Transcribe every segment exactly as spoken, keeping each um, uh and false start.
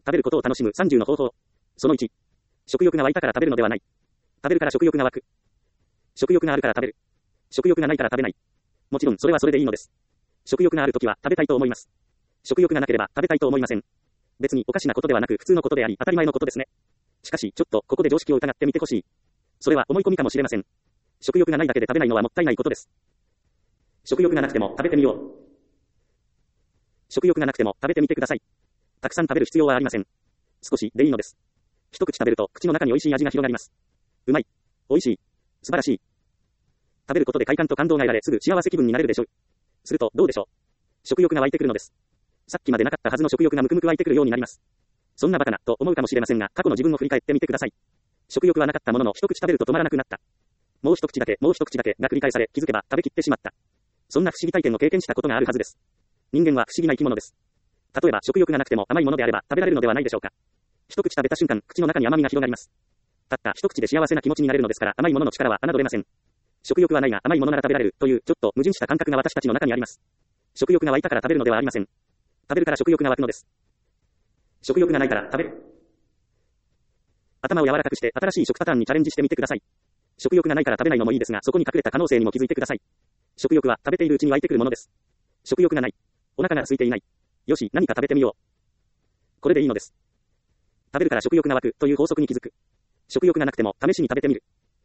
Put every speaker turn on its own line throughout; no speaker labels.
食べることを楽しむさんじゅうの方法。そのいち。食欲が湧いたから食べるのではない。食べるから食欲が湧く。食欲があるから食べる。食欲がないから食べない。もちろんそれはそれでいいのです。食欲があるときは食べたいと思います。食欲がなければ食べたいと思いません。別におかしなことではなく普通のことであり当たり前のことですね。しかしちょっとここで常識を疑ってみてほしい。それは思い込みかもしれません。食欲がないだけで食べないのはもったいないことです。食欲がなくても食べてみよう。食欲がなくても食べてみてください。たくさん食べる必要はありません。少しでいいのです。一口食べると口の中に美味しい味が広がります。うまい。美味しい。素晴らしい。食べることで快感と感動が得られすぐ幸せ気分になれるでしょう。するとどうでしょう。食欲が湧いてくるのです。さっきまでなかったはずの食欲がむくむく湧いてくるようになります。そんなバカなと思うかもしれませんが、過去の自分を振り返ってみてください。食欲はなかったものの一口食べると止まらなくなった。もう一口だけ、もう一口だけが繰り返され、気づけば食べきってしまった。そんな不思議体験を経験したことがあるはずです。人間は不思議な生き物です。例えば食欲がなくても甘いものであれば食べられるのではないでしょうか。一口食べた瞬間、口の中に甘みが広がります。たった一口で幸せな気持ちになれるのですから、甘いものの力は侮れません。食欲はないが甘いものなら食べられるというちょっと矛盾した感覚が私たちの中にあります。食欲が湧いたから食べるのではありません。食べるから食欲が湧くのです。食欲がないから食べる。頭を柔らかくして新しい食パターンにチャレンジしてみてください。食欲がないから食べないのもいいですが、そこに隠れた可能性にも気づいてください。食欲は食べているうちに湧いてくるものです。食欲がない。お腹が空いていない。よし、何か食べてみよう。これでいいのです。食べるから食欲が湧くという法則に気づく。食欲がなくても試しに食べてみる。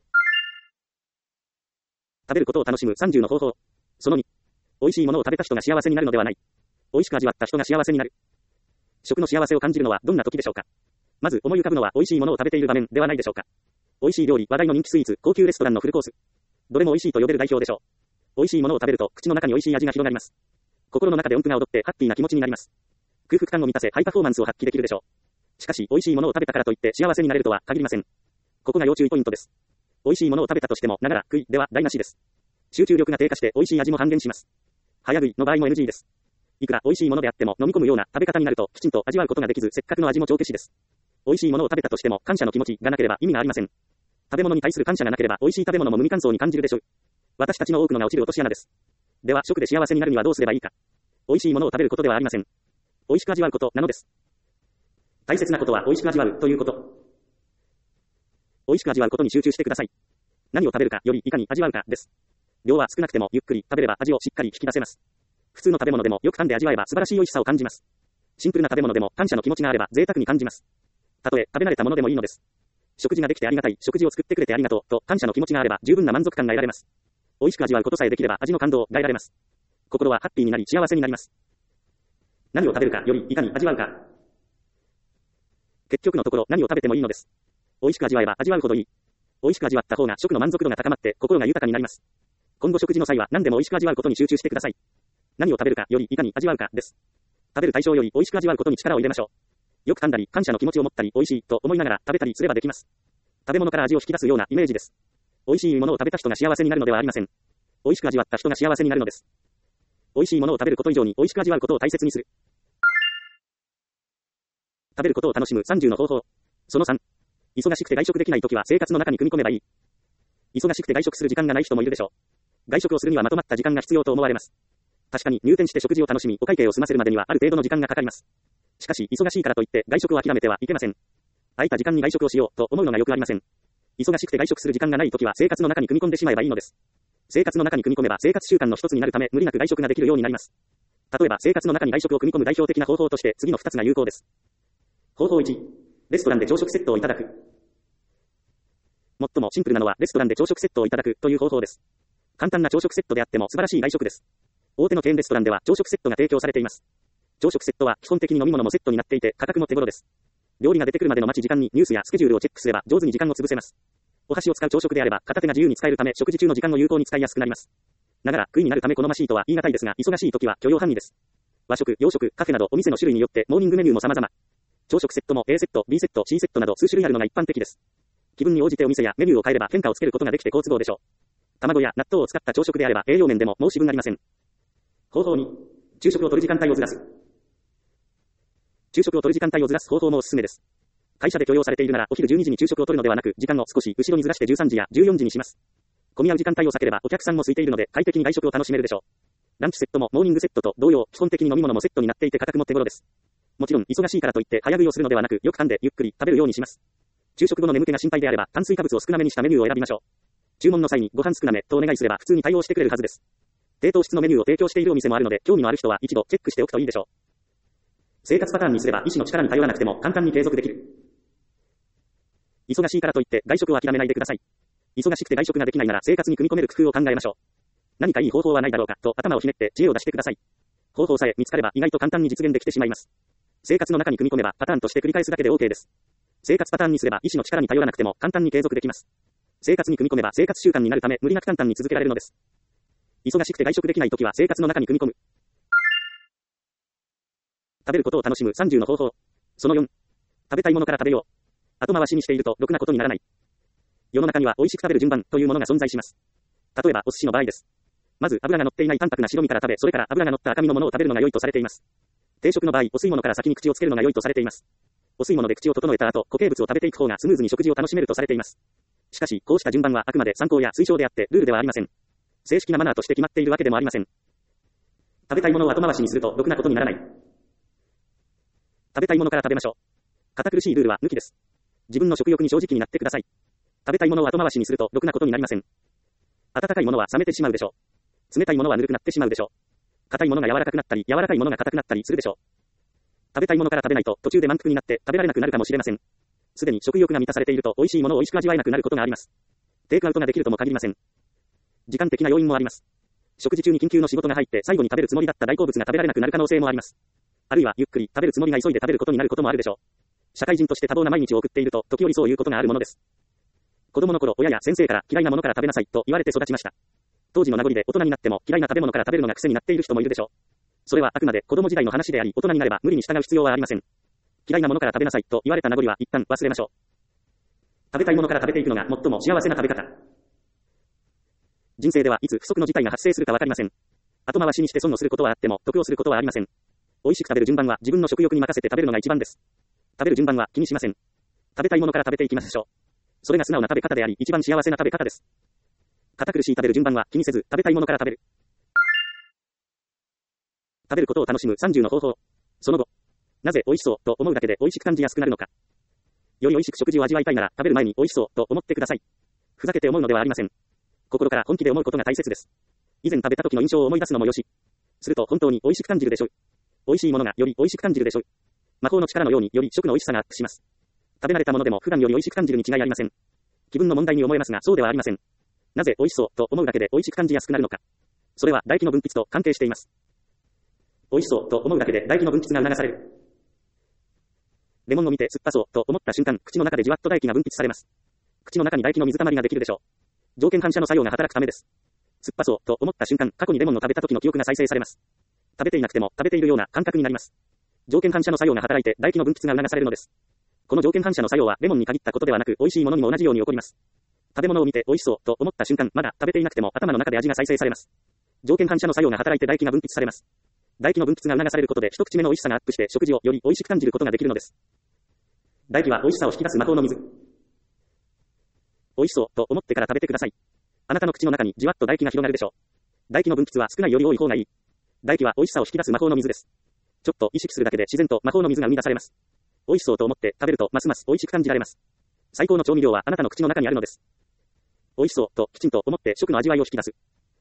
食べることを楽しむさんじゅうの方法。そのに。美味しいものを食べた人が幸せになるのではない。美味しく味わった人が幸せになる。食の幸せを感じるのはどんな時でしょうか。まず思い浮かぶのは美味しいものを食べている場面ではないでしょうか。美味しい料理、話題の人気スイーツ、高級レストランのフルコース。どれも美味しいと呼べる代表でしょう。美味しいものを食べると口の中に美味しい味が広がります。心の中で音符が踊ってハッピーな気持ちになります。空腹感を満たせハイパフォーマンスを発揮できるでしょう。しかし美味しいものを食べたからといって幸せになれるとは限りません。ここが要注意ポイントです。美味しいものを食べたとしてもながら食いでは台無しです。集中力が低下して美味しい味も半減します。早食いの場合も エヌジー です。いくら美味しいものであっても飲み込むような食べ方になるときちんと味わうことができず、せっかくの味も帳消しです。美味しいものを食べたとしても感謝の気持ちがなければ意味がありません。食べ物に対する感謝がなければ美味しい食べ物も無味乾燥に感じるでしょう。私たちの多くのが落ちる落とし穴です。では食で幸せになるにはどうすればいいか。美味しいものを食べることではありません。美味しく味わうことなのです。大切なことは美味しく味わうということ。美味しく味わうことに集中してください。何を食べるかよりいかに味わうかです。量は少なくてもゆっくり食べれば味をしっかり引き出せます。普通の食べ物でもよく噛んで味わえば素晴らしい美味しさを感じます。シンプルな食べ物でも感謝の気持ちがあれば贅沢に感じます。たとえ食べ慣れたものでもいいのです。食事ができてありがたい、食事を作ってくれてありがとうと感謝の気持ちがあれば十分な満足感が得られます。美味しく味わうことさえできれば味の感動が得られます。心はハッピーになり幸せになります。何を食べるかよりいかに味わうか。結局のところ何を食べてもいいのです。美味しく味わえば味わうほどいい。美味しく味わった方が食の満足度が高まって心が豊かになります。今後食事の際は何でも美味しく味わうことに集中してください。何を食べるかよりいかに味わうかです。食べる対象より美味しく味わうことに力を入れましょう。よく噛んだり感謝の気持ちを持ったり美味しいと思いながら食べたりすればできます。食べ物から味を引き出すようなイメージです。美味しいものを食べた人が幸せになるのではありません。美味しく味わった人が幸せになるのです。美味しいものを食べること以上に美味しく味わうことを大切にする。食べることを楽しむさんじゅうの方法。そのさん。忙しくて外食できないときは生活の中に組み込めばいい。忙しくて外食する時間がない人もいるでしょう。外食をするにはまとまった時間が必要と思われます。確かに入店して食事を楽しみ、お会計を済ませるまでにはある程度の時間がかかります。しかし忙しいからといって外食を諦めてはいけません。空いた時間に外食をしようと思うのがよくありません。忙しくて外食する時間がないときは生活の中に組み込んでしまえばいいのです。生活の中に組み込めば生活習慣の一つになるため無理なく外食ができるようになります。例えば生活の中に外食を組み込む代表的な方法として次のふたつが有効です。方法いち、レストランで朝食セットをいただく。最もシンプルなのはレストランで朝食セットをいただくという方法です。簡単な朝食セットであっても素晴らしい外食です。大手のチェーンレストランでは朝食セットが提供されています。朝食セットは基本的に飲み物もセットになっていて価格も手頃です。料理が出てくるまでの待ち時間にニュースやスケジュールをチェックすれば上手に時間を潰せます。お箸を使う朝食であれば片手が自由に使えるため食事中の時間を有効に使いやすくなります。ながら食いになるため好ましいとは言い難いですが忙しい時は許容範囲です。和食、洋食、カフェなどお店の種類によってモーニングメニューも様々。朝食セットも A セット、B セット、C セットなど数種類あるのが一般的です。気分に応じてお店やメニューを変えれば変化をつけることができて好都合でしょう。卵や納豆を使った朝食であれば栄養面でも申し分ありません。方法に、昼食を取る時間帯をずらす。昼食を取る時間帯をずらす方法もおすすめです。会社で許容されているならお昼じゅうにじに昼食を取るのではなく時間を少し後ろにずらしてじゅうさんじやじゅうよんじにします。混み合う時間帯を避ければお客さんも空いているので快適に外食を楽しめるでしょう。ランチセットもモーニングセットと同様基本的に飲み物もセットになっていて価格も手頃です。 もちろん、忙しいからといって早食いをするのではなく、よく噛んでゆっくり食べるようにします。昼食後の眠気が心配であれば、炭水化物を少なめにしたメニューを選びましょう。注文の際にご飯少なめとお願いすれば普通に対応してくれるはずです。低糖質のメニューを提供しているお店もあるので、興味のある人は一度チェックしておくといいでしょう。生活パターンにすれば医師の力に頼らなくても簡単に継続できる。忙しいからといって外食を諦めないでください。忙しくて外食ができないなら生活に組み込める工夫を考えましょう。何かいい方法はないだろうかと頭をひねって知恵を出してください。方法さえ見つかれば意外と簡単に実現できてしまいます。生活の中に組み込めばパターンとして繰り返すだけで OK です。生活パターンにすれば医師の力に頼らなくても簡単に継続できます。生活に組み込めば生活習慣になるため無理なく簡単に続けられるのです。忙しくて外食できないときは生活の中に組み込む。食べることを楽しむさんじゅうの方法。そのよん。食べたいものから食べよう。後回しにしているとろくなことにならない。世の中には美味しく食べる順番というものが存在します。例えばお寿司の場合です。まず油が乗っていない淡白な白身から食べ、それから油が乗った赤身のものを食べるのが良いとされています。定食の場合、お吸い物から先に口をつけるのが良いとされています。お吸い物で口を整えた後、固形物を食べていく方がスムーズに食事を楽しめるとされています。しかし、こうした順番はあくまで参考や推奨であってルールではありません。正式なマナーとして決まっているわけでもありません。食べたいものを後回しにするとろくなことにならない。食べたいものから食べましょう。堅苦しいルールは抜きです。自分の食欲に正直になってください。食べたいものを後回しにするとろくなことになりません。温かいものは冷めてしまうでしょう。冷たいものはぬるくなってしまうでしょう。硬いものが柔らかくなったり、柔らかいものが硬くなったりするでしょう。食べたいものから食べないと途中で満腹になって食べられなくなるかもしれません。すでに食欲が満たされていると美味しいものを美味しく味わえなくなることがあります。テイクアウトができるとも限りません。時間的な要因もあります。食事中に緊急の仕事が入って最後に食べるつもりだった大好物が食べられなくなる可能性もあります。あるいはゆっくり食べるつもりが急いで食べることになることもあるでしょう。社会人として多忙な毎日を送っていると時折そういうことがあるものです。子供の頃、親や先生から嫌いなものから食べなさいと言われて育ちました。当時の名残で大人になっても嫌いな食べ物から食べるのが癖になっている人もいるでしょう。それはあくまで子供時代の話であり、大人になれば無理に従う必要はありません。嫌いなものから食べなさいと言われた名残は一旦忘れましょう。食べたいものから食べていくのが最も幸せな食べ方。人生ではいつ不測の事態が発生するかわかりません。後回しにして損をすることはあっても得をすることはありません。美味しく食べる順番は自分の食欲に任せて食べるのが一番です。食べる順番は気にしません。食べたいものから食べていきましょう。それが素直な食べ方であり、一番幸せな食べ方です。堅苦しい食べる順番は気にせず、食べたいものから食べる。食べることを楽しむさんじゅうの方法。その後、なぜ美味しそうと思うだけで美味しく感じやすくなるのか。より美味しく食事を味わいたいなら、食べる前に美味しそうと思ってください。ふざけて思うのではありません。心から本気で思うことが大切です。以前食べた時の印象を思い出すのもよし。すると本当に美味しく感じるでしょう。美味しいものがより美味しく感じるでしょう。魔法の力のようにより食の美味しさがアップします。食べ慣れたものでも普段より美味しく感じるに違いありません。気分の問題に思えますが、そうではありません。なぜ美味しそうと思うだけで美味しく感じやすくなるのか。それは唾液の分泌と関係しています。美味しそうと思うだけで唾液の分泌が促される。レモンを見て酸っぱそうと思った瞬間、口の中でじわっと唾液が分泌されます。口の中に唾液の水たまりができるでしょう。条件反射の作用が働くためです。酸っぱそうと思った瞬間、過去にレモンを食べた時の記憶が再生されます。食べていなくても食べているような感覚になります。条件反射の作用が働いて唾液の分泌が促されるのです。この条件反射の作用はレモンに限ったことではなく、美味しいものにも同じように起こります。食べ物を見て美味しそうと思った瞬間、まだ食べていなくても頭の中で味が再生されます。条件反射の作用が働いて唾液が分泌されます。唾液の分泌が促されることで一口目の美味しさがアップして食事をより美味しく感じることができるのです。唾液は美味しさを引き出す魔法の水。美味しそうと思ってから食べてください。あなたの口の中にじわっと唾液が広がるでしょう。唾液の分泌は少ないより多い方がいい。唾液は美味しさを引き出す魔法の水です。ちょっと意識するだけで自然と魔法の水が生み出されます。美味しそうと思って食べるとますます美味しく感じられます。最高の調味料はあなたの口の中にあるのです。美味しそうときちんと思って食の味わいを引き出す。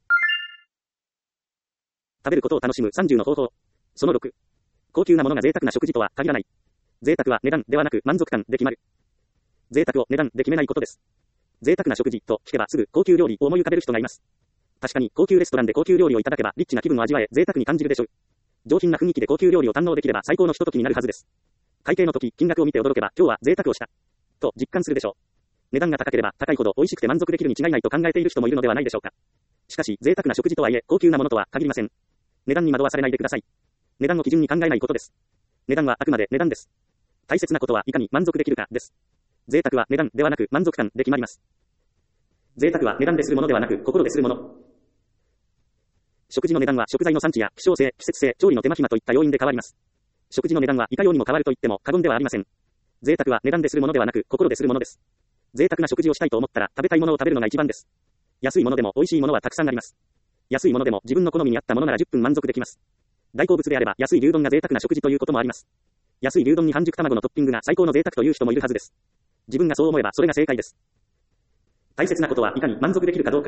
食べることを楽しむさんじゅうの方法。そのろく。高級なものが贅沢な食事とは限らない。贅沢は値段ではなく満足感で決まる。贅沢を値段で決めないことです。贅沢な食事と聞けばすぐ高級料理を思い浮かべる人がいます。確かに高級レストランで高級料理をいただけばリッチな気分を味わえ贅沢に感じるでしょう。上品な雰囲気で高級料理を堪能できれば最高のひとときになるはずです。会計の時、金額を見て驚けば今日は贅沢をしたと実感するでしょう。値段が高ければ高いほど美味しくて満足できるに違いないと考えている人もいるのではないでしょうか。しかし贅沢な食事とはいえ高級なものとは限りません。値段に惑わされないでください。値段を基準に考えないことです。値段はあくまで値段です。大切なことはいかに満足できるかです。贅沢は値段ではなく満足感で決まります。贅沢は値段でするものではなく心でするもの。食事の値段は食材の産地や希少性、季節性、調理の手間暇といった要因で変わります。食事の値段はいかようにも変わると言っても過言ではありません。贅沢は値段でするものではなく心でするものです。贅沢な食事をしたいと思ったら食べたいものを食べるのが一番です。安いものでも美味しいものはたくさんあります。安いものでも自分の好みに合ったものならじゅっぷん満足できます。大好物であれば安い牛丼が贅沢な食事ということもあります。 安い牛丼に半熟卵のトッピングが最高の贅沢という人もいるはずです。自分がそう思えばそれが正解です。大切なことはいかに満足できるかどうか。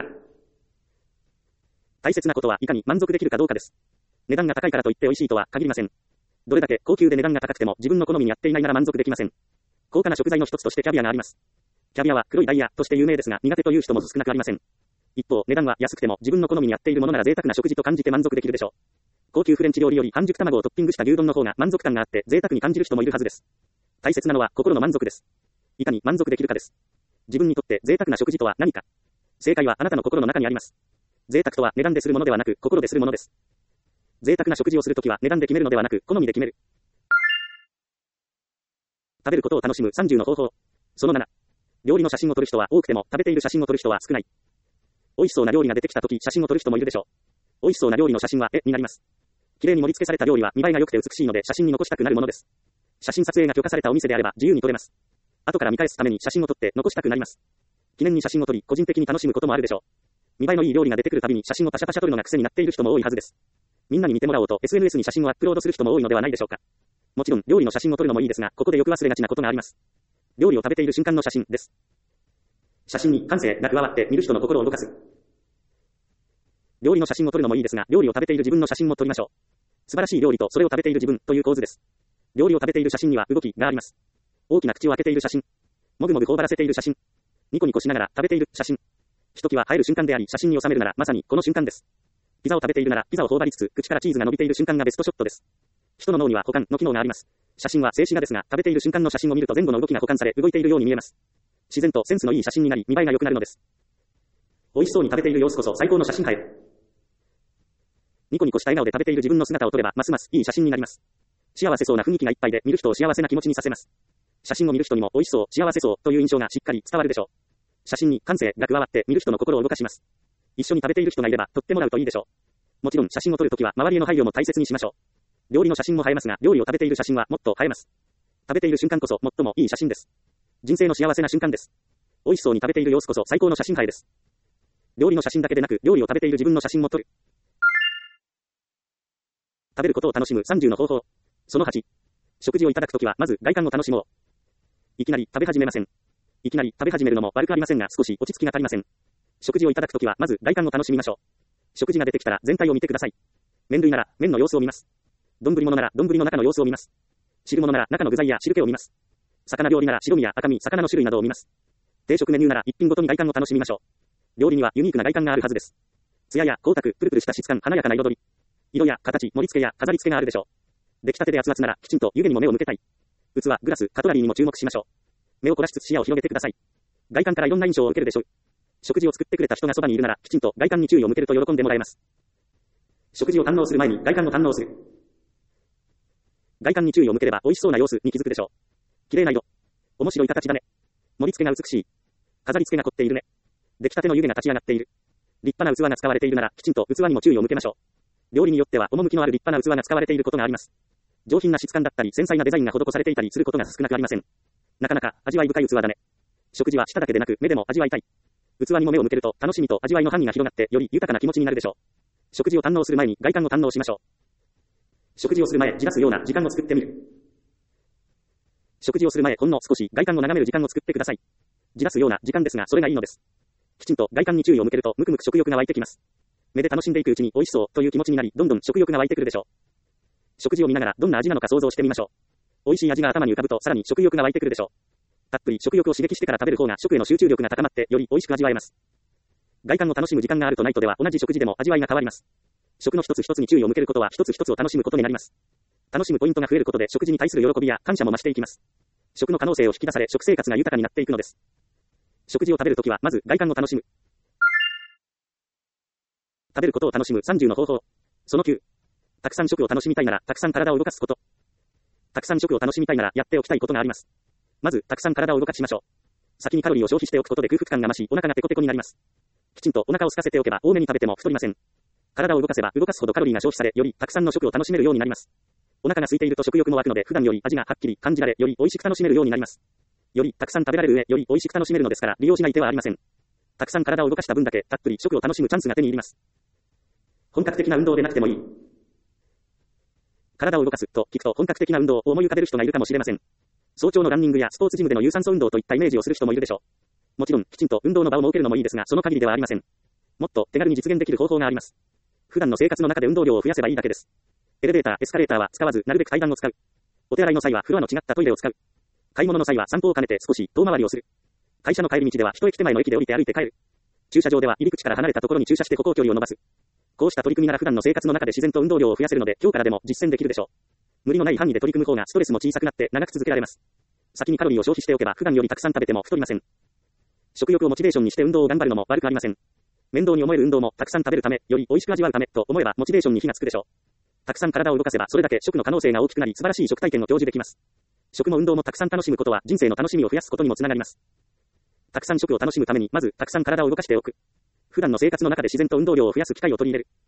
大切なことはいかに満足できるかどうかです。値段が高いからといって美味しいとは限りません。どれだけ高級で値段が高くても自分の好みに合っていないなら満足できません。高価な食材の一つとしてキャビアがあります。キャビアは黒いダイヤとして有名ですが苦手という人も少なくありません。一方、値段は安くても自分の好みに合っているものなら贅沢な食事と感じて満足できるでしょう。高級フレンチ料理より半熟卵をトッピングした牛丼の方が満足感があって贅沢に感じる人もいるはずです。大切なのは心の満足です。いかに満足できるかです。自分にとって贅沢な食事とは何か。正解はあなたの心の中にあります。贅沢とは値段でするものではなく心でするものです。贅沢な食事をするときは値段で決めるのではなく好みで決める。食べることを楽しむさんじゅうの方法。そのなな。料理の写真を撮る人は多くても食べている写真を撮る人は少ない。美味しそうな料理が出てきたとき写真を撮る人もいるでしょう。美味しそうな料理の写真は絵になります。綺麗に盛り付けされた料理は見栄えが良くて美しいので写真に残したくなるものです。写真撮影が許可されたお店であれば自由に撮れます。後から見返すために写真を撮って残したくなります。記念に写真を撮り個人的に楽しむこともあるでしょう。見栄えのいい料理が出てくるたびに写真をパシャパシャ撮るのが癖になっている人も多いはずです。みんなに見てもらおうと エスエヌエス に写真をアップロードする人も多いのではないでしょうか。もちろん料理の写真を撮るのもいいですが、ここでよく忘れがちなことがあります。料理を食べている瞬間の写真です。写真に感性が加わって見る人の心を動かす。料理の写真を撮るのもいいですが、料理を食べている自分の写真も撮りましょう。素晴らしい料理とそれを食べている自分という構図です。料理を食べている写真には動きがあります。大きな口を開けている写真。もぐもぐ頬張らせている写真。ニコニコしながら食べている写真。ひときわ映える瞬間であり、写真に収めるならまさにこの瞬間です。ピザを食べているなら、ピザを頬張りつつ、口からチーズが伸びている瞬間がベストショットです。人の脳には保管の機能があります。写真は静止画ですが、食べている瞬間の写真を見ると前後の動きが保管され、動いているように見えます。自然とセンスのいい写真になり、見栄えが良くなるのです。美味しそうに食べている様子こそ最高の写真映え。ニコニコした笑顔で食べている自分の姿を撮れば、ますますいい写真になります。幸せそうな雰囲気がいっぱいで、見る人を幸せな気持ちにさせます。写真を見る人にも美味しそう、幸せそうという印象がしっかり伝わるでしょう。写真に感性が加わって見る人の心を動かします。一緒に食べている人がいれば撮ってもらうといいでしょう。もちろん写真を撮るときは周りへの配慮も大切にしましょう。料理の写真も映えますが、料理を食べている写真はもっと映えます。食べている瞬間こそ最もいい写真です。人生の幸せな瞬間です。美味しそうに食べている様子こそ最高の写真映えです。料理の写真だけでなく、料理を食べている自分の写真も撮る。食べることを楽しむさんじゅうの方法。そのはち。食事をいただくときはまず外観を楽しもう。いきなり食べ始めません。いきなり食べ始めるのも悪くありませんが、少し落ち着きが足りません。食事をいただくときはまず外観を楽しみましょう。食事が出てきたら全体を見てください。麺類なら麺の様子を見ます。丼物なら丼の中の様子を見ます。汁物なら中の具材や汁気を見ます。魚料理なら白身や赤身、魚の種類などを見ます。定食メニューなら一品ごとに外観を楽しみましょう。料理にはユニークな外観があるはずです。艶や光沢、プルプルした質感、華やかな彩り。色や形、盛り付けや飾り付けがあるでしょう。出来たてで熱々ならきちんと湯気にも目を向けたい。器、グラス、カトラリーにも注目しましょう。目を凝らしつつ視野を広げてください。外観からいろんな印象を受けるでしょう。食事を作ってくれた人がそばにいるならきちんと外観に注意を向けると喜んでもらえます。食事を堪能する前に外観を堪能する。外観に注意を向ければ美味しそうな様子に気づくでしょう。綺麗な色。面白い形だね。盛り付けが美しい。飾り付けが凝っているね。出来たての湯気が立ち上がっている。立派な器が使われているならきちんと器にも注意を向けましょう。料理によっては趣のある立派な器が使われていることがあります。上品な質感だったり繊細なデザインが施されていたりすることが少なくありません。なかなか味わい深い器だね。食事は舌だけでなく目でも味わいたい。器にも目を向けると楽しみと味わいの範囲が広がってより豊かな気持ちになるでしょう。食事を堪能する前に外観を堪能しましょう。食事をする前、じらすような時間を作ってみる。食事をする前、ほんの少し外観を眺める時間を作ってください。じらすような時間ですが、それがいいのです。きちんと外観に注意を向けると、むくむく食欲が湧いてきます。目で楽しんでいくうちに美味しそうという気持ちになり、どんどん食欲が湧いてくるでしょう。食事を見ながらどんな味なのか想像してみましょう。美味しい味が頭に浮かぶと、さらに食欲が湧いてくるでしょう。たっぷり食欲を刺激してから食べる方が食への集中力が高まって、より美味しく味わえます。外観を楽しむ時間があるとないとでは、同じ食事でも味わいが変わります。食の一つ一つに注意を向けることは一つ一つを楽しむことになります。楽しむポイントが増えることで食事に対する喜びや感謝も増していきます。食の可能性を引き出され食生活が豊かになっていくのです。食事を食べるときはまず外観を楽しむ。食べることを楽しむさんじゅうの方法。そのきゅう。たくさん食を楽しみたいならたくさん体を動かすこと。たくさん食を楽しみたいならやっておきたいことがあります。まずたくさん体を動かしましょう。先にカロリーを消費しておくことで空腹感が増しお腹がペコペコになります。きちんとお腹を空かせておけば多めに食べても太りません。体を動かせば動かすほどカロリーが消費され、よりたくさんの食を楽しめるようになります。お腹が空いていると食欲も湧くので、普段より味がはっきり感じられ、より美味しく楽しめるようになります。よりたくさん食べられる上、より美味しく楽しめるのですから、利用しない手はありません。たくさん体を動かした分だけ、たっぷり食を楽しむチャンスが手に入ります。本格的な運動でなくてもいい。 体を動かすと聞くと本格的な運動を思い浮かべる人がいるかもしれません。早朝のランニングやスポーツジムでの有酸素運動といったイメージをする人もいるでしょう。もちろん、きちんと運動の場を設けるのもいいですが、その限りではありません。もっと手軽に実現できる方法があります。普段の生活の中で運動量を増やせばいいだけです。エレベーター、エスカレーターは使わず、なるべく階段を使う。お手洗いの際はフロアの違ったトイレを使う。買い物の際は散歩を兼ねて少し遠回りをする。会社の帰り道では一駅手前の駅で降りて歩いて帰る。駐車場では入り口から離れたところに駐車して歩行距離を伸ばす。こうした取り組みなら普段の生活の中で自然と運動量を増やせるので、今日からでも実践できるでしょう。無理のない範囲で取り組む方がストレスも小さくなって長く続けられます。先にカロリーを消費しておけば普段よりたくさん食べても太りません。食欲をモチベーションにして運動を頑張るのも悪くありません。面倒に思える運動もたくさん食べるため、より美味しく味わうためと思えばモチベーションに火がつくでしょう。たくさん体を動かせばそれだけ食の可能性が大きくなり素晴らしい食体験を享受できます。食も運動もたくさん楽しむことは人生の楽しみを増やすことにもつながります。たくさん食を楽しむためにまずたくさん体を動かしておく。普段の生活の中で自然と運動量を増やす機会を取り入れる。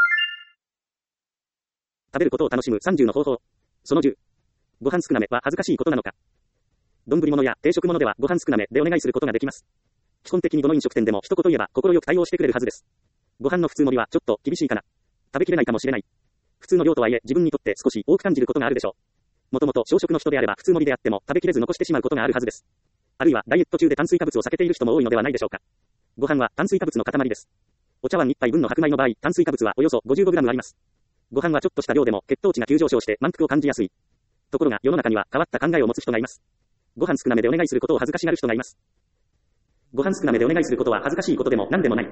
食べることを楽しむさんじゅうの方法。そのじゅう。ご飯少なめは恥ずかしいことなのか。丼物や定食物ではご飯少なめでお願いすることができます。基本的にどの飲食店でも一言言えば心よく対応してくれるはずです。ご飯の普通盛りはちょっと厳しいかな。食べきれないかもしれない。普通の量とはいえ自分にとって少し多く感じることがあるでしょう。もともと小食の人であれば普通盛りであっても食べきれず残してしまうことがあるはずです。あるいはダイエット中で炭水化物を避けている人も多いのではないでしょうか。ご飯は炭水化物の塊です。お茶碗いっぱい分の白米の場合、炭水化物はおよそ ごじゅうごグラム あります。ご飯はちょっとした量でも血糖値が急上昇して満腹を感じやすい。ところが世の中には変わった考えを持つ人がいます。ご飯少なめでお願いすることを恥ずかしがる人がいます。ご飯少なめでお願いすることは恥ずかしいことでも何でもない。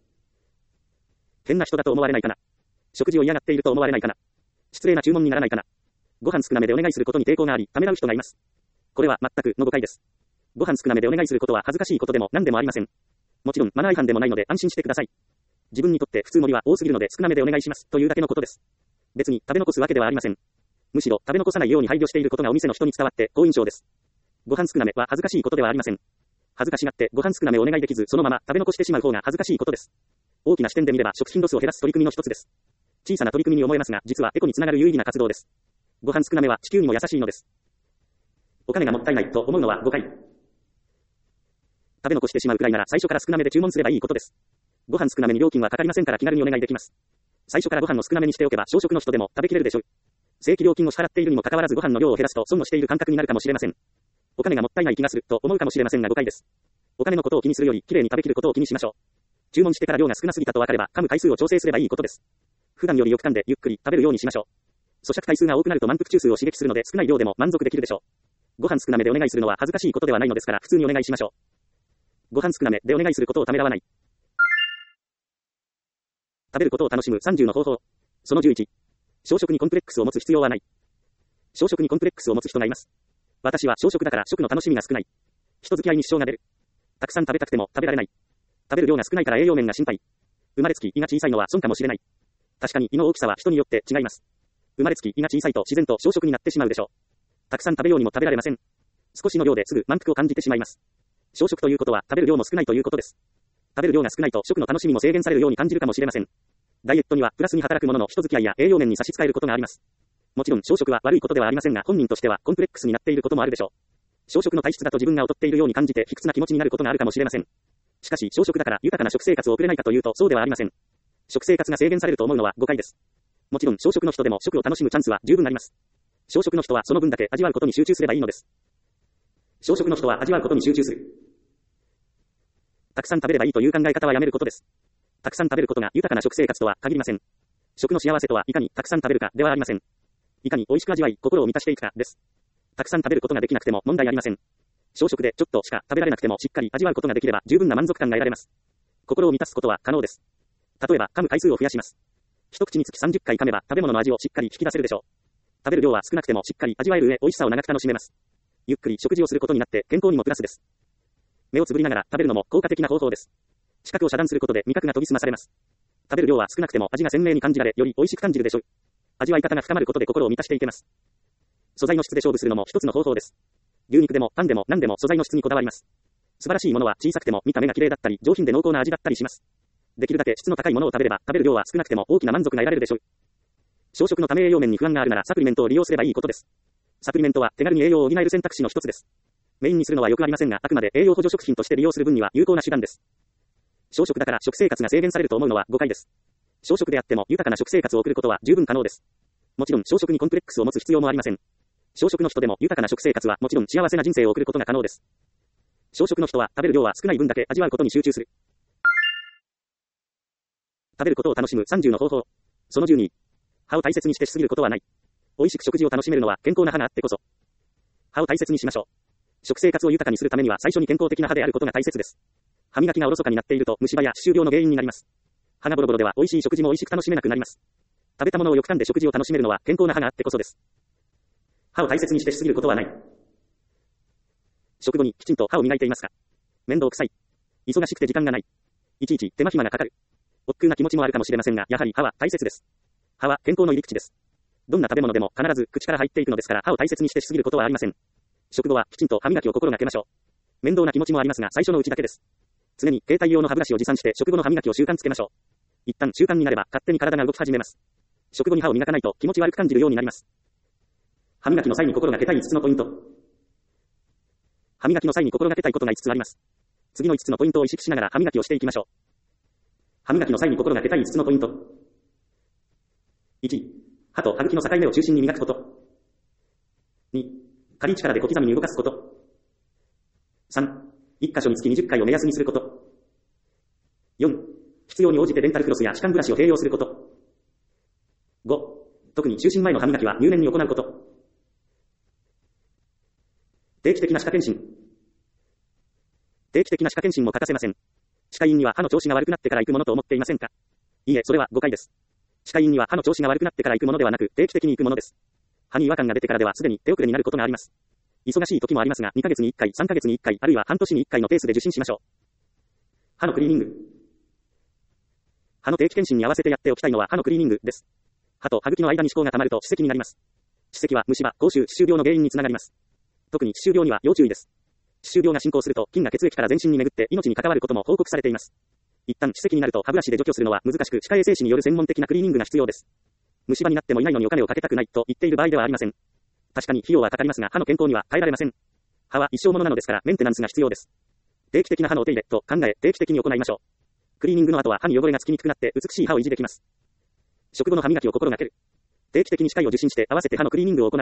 変な人だと思われないかな。食事を嫌がっていると思われないかな。失礼な注文にならないかな。ご飯少なめでお願いすることに抵抗があり、ためらう人がいます。これは全くの誤解です。ご飯少なめでお願いすることは恥ずかしいことでも何でもありません。もちろんマナー違反でもないので安心してください。自分にとって普通盛りは多すぎるので少なめでお願いしますというだけのことです。別に食べ残すわけではありません。むしろ食べ残さないように配慮していることがお店の人に伝わって好印象です。ご飯少なめは恥ずかしいことではありません。恥ずかしがってご飯少なめをお願いできずそのまま食べ残してしまう方が恥ずかしいことです。大きな視点で見れば食品ロスを減らす取り組みの一つです。小さな取り組みに思えますが実はエコにつながる有意義な活動です。ご飯少なめは地球にも優しいのです。お金がもったいないと思うのは誤解。食べ残してしまうくらいなら最初から少なめで注文すればいいことです。ご飯少なめに料金はかかりませんから気軽にお願いできます。最初からご飯を少なめにしておけば小食の人でも食べきれるでしょう。正規料金を支払っているにもかかわらずご飯の量を減らすと損をしている感覚になるかもしれません。お金がもったいない気がすると思うかもしれませんが誤解です。お金のことを気にするよりきれいに食べきることを気にしましょう。注文してから量が少なすぎたと分かれば噛む回数を調整すればいいことです。普段よりよく噛んでゆっくり食べるようにしましょう。咀嚼回数が多くなると満腹中枢を刺激するので少ない量でも満足できるでしょう。ご飯少なめでお願いするのは恥ずかしいことではないのですから普通にお願いしましょう。ご飯少なめでお願いすることをためらわない。食べることを楽しむさんじゅうの方法。そのじゅういち。小食にコンプレックスを持つ必要はない。小食にコンプレックスを持つ人がいます。私は小食だから食の楽しみが少ない。人付き合いに支障が出る。たくさん食べたくても食べられない。食べる量が少ないから栄養面が心配。生まれつき胃が小さいのは損かもしれない。確かに胃の大きさは人によって違います。生まれつき胃が小さいと自然と小食になってしまうでしょう。たくさん食べようにも食べられません。少しの量ですぐ満腹を感じてしまいます。小食ということは食べる量も少ないということです。食べる量が少ないと食の楽しみも制限されるように感じるかもしれません。ダイエットにはプラスに働くものの人付き合いや栄養面に差し支えることがあります。もちろん小食は悪いことではありませんが本人としてはコンプレックスになっていることもあるでしょう。小食の体質だと自分が劣っているように感じて卑屈な気持ちになることがあるかもしれません。しかし小食だから豊かな食生活を送れないかというとそうではありません。食生活が制限されると思うのは誤解です。もちろん小食の人でも食を楽しむチャンスは十分あります。小食の人はその分だけ味わうことに集中すればいいのです。小食の人は味わうことに集中する。たくさん食べればいいという考え方はやめることです。たくさん食べることが豊かな食生活とは限りません。食の幸せとはいかにたくさん食べるかではありません。いかに美味しく味わい心を満たしていくかです。たくさん食べることができなくても問題ありません。小食でちょっとしか食べられなくてもしっかり味わうことができれば十分な満足感が得られます。心を満たすことは可能です。例えば噛む回数を増やします。一口につきさんじゅっかい噛めば食べ物の味をしっかり引き出せるでしょう。食べる量は少なくてもしっかり味わえる上美味しさを長く楽しめます。ゆっくり食事をすることになって健康にもプラスです。目をつぶりながら食べるのも効果的な方法です。視覚を遮断することで味覚が研ぎ澄まされます。食べる量は少なくても味が鮮明に感じられより美味しく感じるでしょう。味わい方が深まることで心を満たしていけます。素材の質で勝負するのも一つの方法です。牛肉でもパンでも何でも素材の質にこだわります。素晴らしいものは小さくても見た目が綺麗だったり上品で濃厚な味だったりします。できるだけ質の高いものを食べれば食べる量は少なくても大きな満足が得られるでしょう。小食のため栄養面に不安があるならサプリメントを利用すればいいことです。サプリメントは手軽に栄養を補える選択肢の一つです。メインにするのはよくありませんがあくまで栄養補助食品として利用する分には有効な手段です。小食だから食生活が制限されると思うのは誤解です。小食であっても豊かな食生活を送ることは十分可能です。 もちろん、小食にコンプレックスを持つ必要もありません。小食の人でも豊かな食生活はもちろん幸せな人生を送ることが可能です。小食の人は食べる量は少ない分だけ味わうことに集中する。食べることを楽しむさんじゅうの方法。そのじゅうに。歯を大切にしてしすぎることはない。美味しく食事を楽しめるのは健康な歯があってこそ。歯を大切にしましょう。食生活を豊かにするためには最初に健康的な歯であることが大切です。歯磨きがおろそかになっていると虫歯や歯周病の原因になります。歯がボロボロでは美味しい食事も美味しく楽しめなくなります。食べたものをよく噛んで食事を楽しめるのは健康な歯があってこそです。歯を大切にしてしすぎることはない。食後にきちんと歯を磨いていますか？面倒くさい。忙しくて時間がない。いちいち手間暇がかかる。億劫な気持ちもあるかもしれませんが、やはり歯は大切です。歯は健康の入り口です。どんな食べ物でも必ず口から入っていくのですから、歯を大切にしてしすぎることはありません。食後はきちんと歯磨きを心がけましょう。面倒な気持ちもありますが、最初のうちだけです。常に携帯用の歯ブラシを持参して食後の歯磨きを習慣つけましょう。一旦習慣になれば勝手に体が動き始めます。食後に歯を磨かないと気持ち悪く感じるようになります。歯磨きの際に心がけたいいつつのポイント。歯磨きの際に心がけたいことがいつつあります。次のいつつのポイントを意識しながら歯磨きをしていきましょう。歯磨きの際に心がけたいいつつのポイント。いち、歯と歯茎の境目を中心に磨くこと。に、軽い力で小刻みに動かすこと。さん、いっ箇所につきにじゅっかいを目安にすること。よん、必要に応じてデンタルフロスや歯間ブラシを併用すること。ご、特に就寝前の歯磨きは入念に行うこと。定期的な歯科検診。定期的な歯科検診も欠かせません。歯科医院には歯の調子が悪くなってから行くものと思っていませんか？いいえ、それは誤解です。歯科医院には歯の調子が悪くなってから行くものではなく、定期的に行くものです。歯に違和感が出てからではすでに手遅れになることがあります。忙しい時もありますが、にかげつにいっかい、さんかげつにいっかい、あるいは半年にいっかいのペースで受診しましょう。歯のクリーニング。歯の定期検診に合わせてやっておきたいのは歯のクリーニングです。歯と歯茎の間に歯垢が溜まると歯石になります。歯石は虫歯、口臭、歯周病の原因につながります。特に歯周病には要注意です。歯周病が進行すると菌が血液から全身に巡って命に関わることも報告されています。一旦歯石になると歯ブラシで除去するのは難しく、歯科衛生士による専門的なクリーニングが必要です。虫歯になってもいないのにお金をかけたくないと言っている場合ではありません。確かに費用はかかりますが、歯の健康には耐えられません。歯は一生ものなのですからメンテナンスが必要です。定期的な歯のお手入れと考え、定期的に行いましょう。クリーニングの後は歯に汚れがつきにくくなって美しい歯を維持できます。食後の歯磨きを心がける。定期的に歯科医を受診して合わせて歯のクリーニングを行う。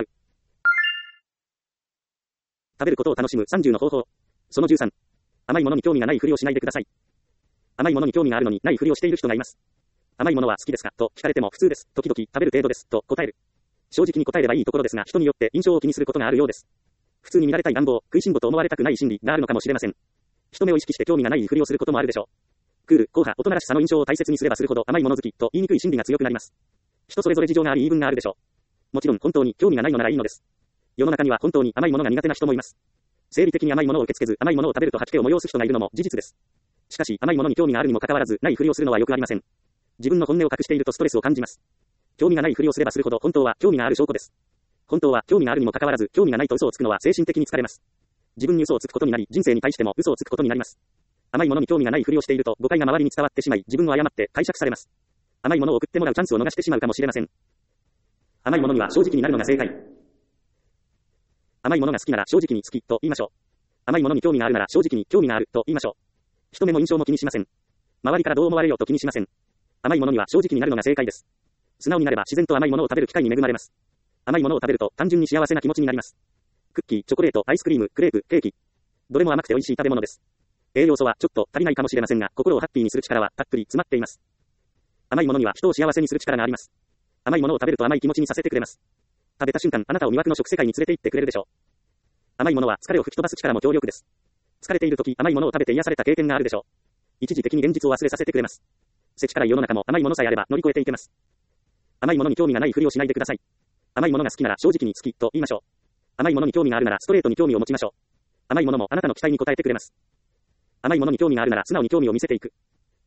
食べることを楽しむさんじゅうの方法。そのじゅうさん。甘いものに興味がないふりをしないでください。甘いものに興味があるのにないふりをしている人がいます。甘いものは好きですかと聞かれても普通です。時々食べる程度ですと答える。正直に答えればいいところですが、人によって印象を気にすることがあるようです。普通に見られたい願望、食いしん坊と思われたくない心理があるのかもしれません。人目を意識して興味がないふりをすることもあるでしょう。クール、硬派、大人らしさの印象を大切にすればするほど甘いもの好きと言いにくい心理が強くなります。人それぞれ事情があり言い分があるでしょう。もちろん本当に興味がないのならいいのです。世の中には本当に甘いものが苦手な人もいます。生理的に甘いものを受け付けず甘いものを食べると吐き気を催す人がいるのも事実です。しかし甘いものに興味があるにもかかわらずないふりをするのはよくありません。自分の本音を隠しているとストレスを感じます。興味がないふりをすればするほど本当は興味がある証拠です。本当は興味があるにもかかわらず興味がないと嘘をつくのは精神的に疲れます。自分に嘘をつくことになり、人生に対しても嘘をつくことになります。甘いものに興味がないふりをしていると誤解が周りに伝わってしまい、自分を誤って解釈されます。甘いものを送ってもらうチャンスを逃してしまうかもしれません。甘いものには正直になるのが正解。甘いものが好きなら正直に好きと言いましょう。甘いものに興味があるなら正直に興味があると言いましょう。人目も印象も気にしません。周りからどう思われようと気にしません。甘いものには正直になるのが正解です。素直になれば自然と甘いものを食べる機会に恵まれます。甘いものを食べると単純に幸せな気持ちになります。クッキー、チョコレート、アイスクリーム、クレープ、ケーキ。どれも甘くて美味しい食べ物です。栄養素はちょっと足りないかもしれませんが、心をハッピーにする力はたっぷり詰まっています。甘いものには人を幸せにする力があります。甘いものを食べると甘い気持ちにさせてくれます。食べた瞬間、あなたを魅惑の食世界に連れて行ってくれるでしょう。甘いものは疲れを吹き飛ばす力も強力です。疲れているとき、甘いものを食べて癒された経験があるでしょう。一時的に現実を忘れさせてくれます。世知辛い世の中も甘いものさえあれば乗り越えていけます。甘いものに興味がないふりをしないでください。甘いものが好きなら正直に好きと言いましょう。甘いものに興味があるならストレートに興味を持ちましょう。甘いものもあなたの期待に応えてくれます。甘いものに興味があるなら素直に興味を見せていく。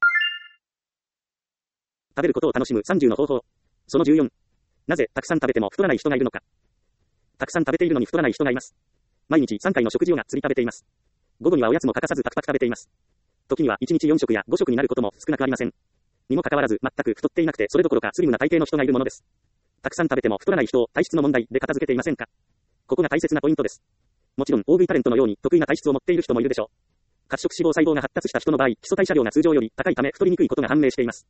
食べることを楽しむさんじゅうの方法。そのじゅうよん。なぜたくさん食べても太らない人がいるのか。たくさん食べているのに太らない人がいます。毎日さんかいの食事をがっつり食べています。午後にはおやつも欠かさずパクパク食べています。時にはいちにちよん食やご食になることも少なくありません。にもかかわらず全く太っていなくてそれどころかスリムな体型の人がいるものです。たくさん食べても太らない人を体質の問題で片付けていませんか。ここが大切なポイントです。もちろん大食いタレントのように得意な体質を持っている人もいるでしょう。褐色脂肪細胞が発達した人の場合、基礎代謝量が通常より高いため太りにくいことが判明しています。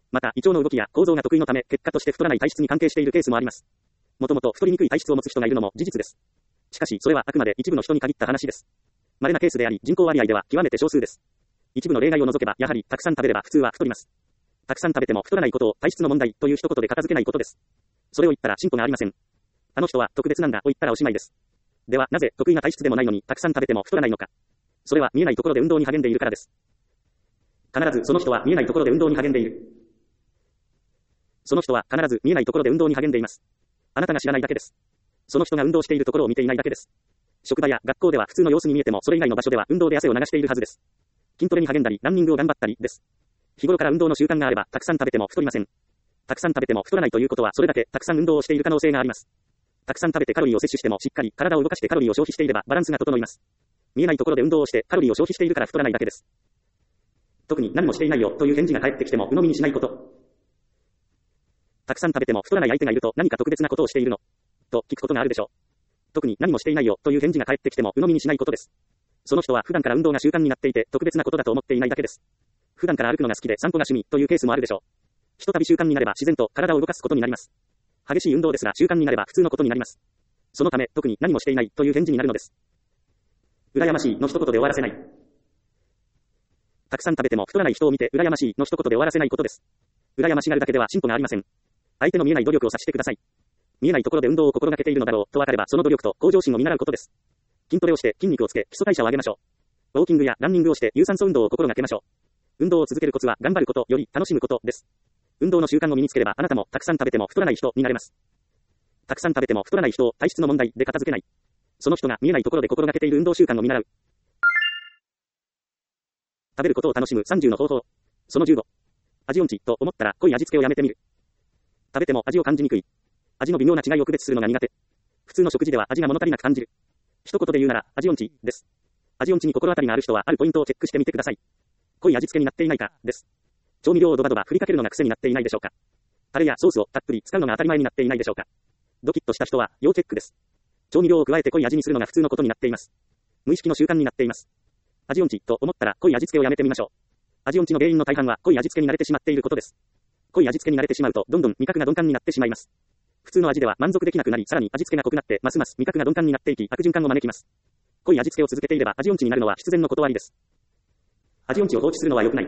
また、胃腸の動きや構造が得意のため、結果として太らない体質に関係しているケースもあります。もともと太りにくい体質を持つ人がいるのも事実です。しかし、それはあくまで一部の人に限った話です。稀なケースであり、人口割合では極めて少数です。一部の例外を除けば、やはり、たくさん食べれば普通は太ります。たくさん食べても太らないことを体質の問題という一言で片付けないことです。それを言ったら進歩がありません。あの人は特別なんだを言ったらおしまいです。では、なぜ得意な体質でもないのにたくさん食べても太らないのか。それは見えないところで運動に励んでいるからです。必ずその人は見えないところで運動に励んでいる。その人は必ず見えないところで運動に励んでいます。あなたが知らないだけです。その人が運動しているところを見ていないだけです。職場や学校では普通の様子に見えても、それ以外の場所では運動で汗を流しているはずです。筋トレに励んだり、ランニングを頑張ったりです。日頃から運動の習慣があれば、たくさん食べても太りません。たくさん食べても太らないということは、それだけたくさん運動をしている可能性があります。たくさん食べてカロリーを摂取しても、しっかり体を動かしてカロリーを消費していれば、バランスが整います。見えないところで運動をしてカロリーを消費しているから太らないだけです。特に何もしていないよという返事が返ってきても鵜呑みにしないこと。たくさん食べても太らない相手がいると何か特別なことをしているのと聞くことがあるでしょう。特に何もしていないよという返事が返ってきても鵜呑みにしないことです。その人は普段から運動が習慣になっていて特別なことだと思っていないだけです。普段から歩くのが好きで散歩が趣味というケースもあるでしょう。ひとたび習慣になれば自然と体を動かすことになります。激しい運動ですら習慣になれば普通のことになります。そのため特に何もしていないという返事になるのです。羨ましいの一言で終わらせない。たくさん食べても太らない人を見て羨ましいの一言で終わらせないことです。羨ましがるだけでは進歩がありません。相手の見えない努力を察してください。見えないところで運動を心がけているのだろうと分かればその努力と向上心を見習うことです。筋トレをして筋肉をつけ基礎代謝を上げましょう。ウォーキングやランニングをして有酸素運動を心がけましょう。運動を続けるコツは頑張ることより楽しむことです。運動の習慣を身につければあなたもたくさん食べても太らない人になれます。たくさん食べても太らない人を体質の問題で片付けない。その人が見えないところで心がけている運動習慣を見習う。食べることを楽しむさんじゅうの方法。そのじゅうご。味音痴と思ったら濃い味付けをやめてみる。食べても味を感じにくい。味の微妙な違いを区別するのが苦手。普通の食事では味が物足りなく感じる。一言で言うなら味音痴です。味音痴に心当たりがある人はあるポイントをチェックしてみてください。濃い味付けになっていないかです。調味料をドバドバ振りかけるのが癖になっていないでしょうか。タレやソースをたっぷり使うのが当たり前になっていないでしょうか。ドキッとした人は要チェックです。調味料を加えて濃い味にするのが普通のことになっています。無意識の習慣になっています。味音痴と思ったら濃い味付けをやめてみましょう。味音痴の原因の大半は濃い味付けに慣れてしまっていることです。濃い味付けに慣れてしまうとどんどん味覚が鈍感になってしまいます。普通の味では満足できなくなり、さらに味付けが濃くなってますます味覚が鈍感になっていき悪循環を招きます。濃い味付けを続けていれば味音痴になるのは必然の断りです。味音痴を放置するのは良くない。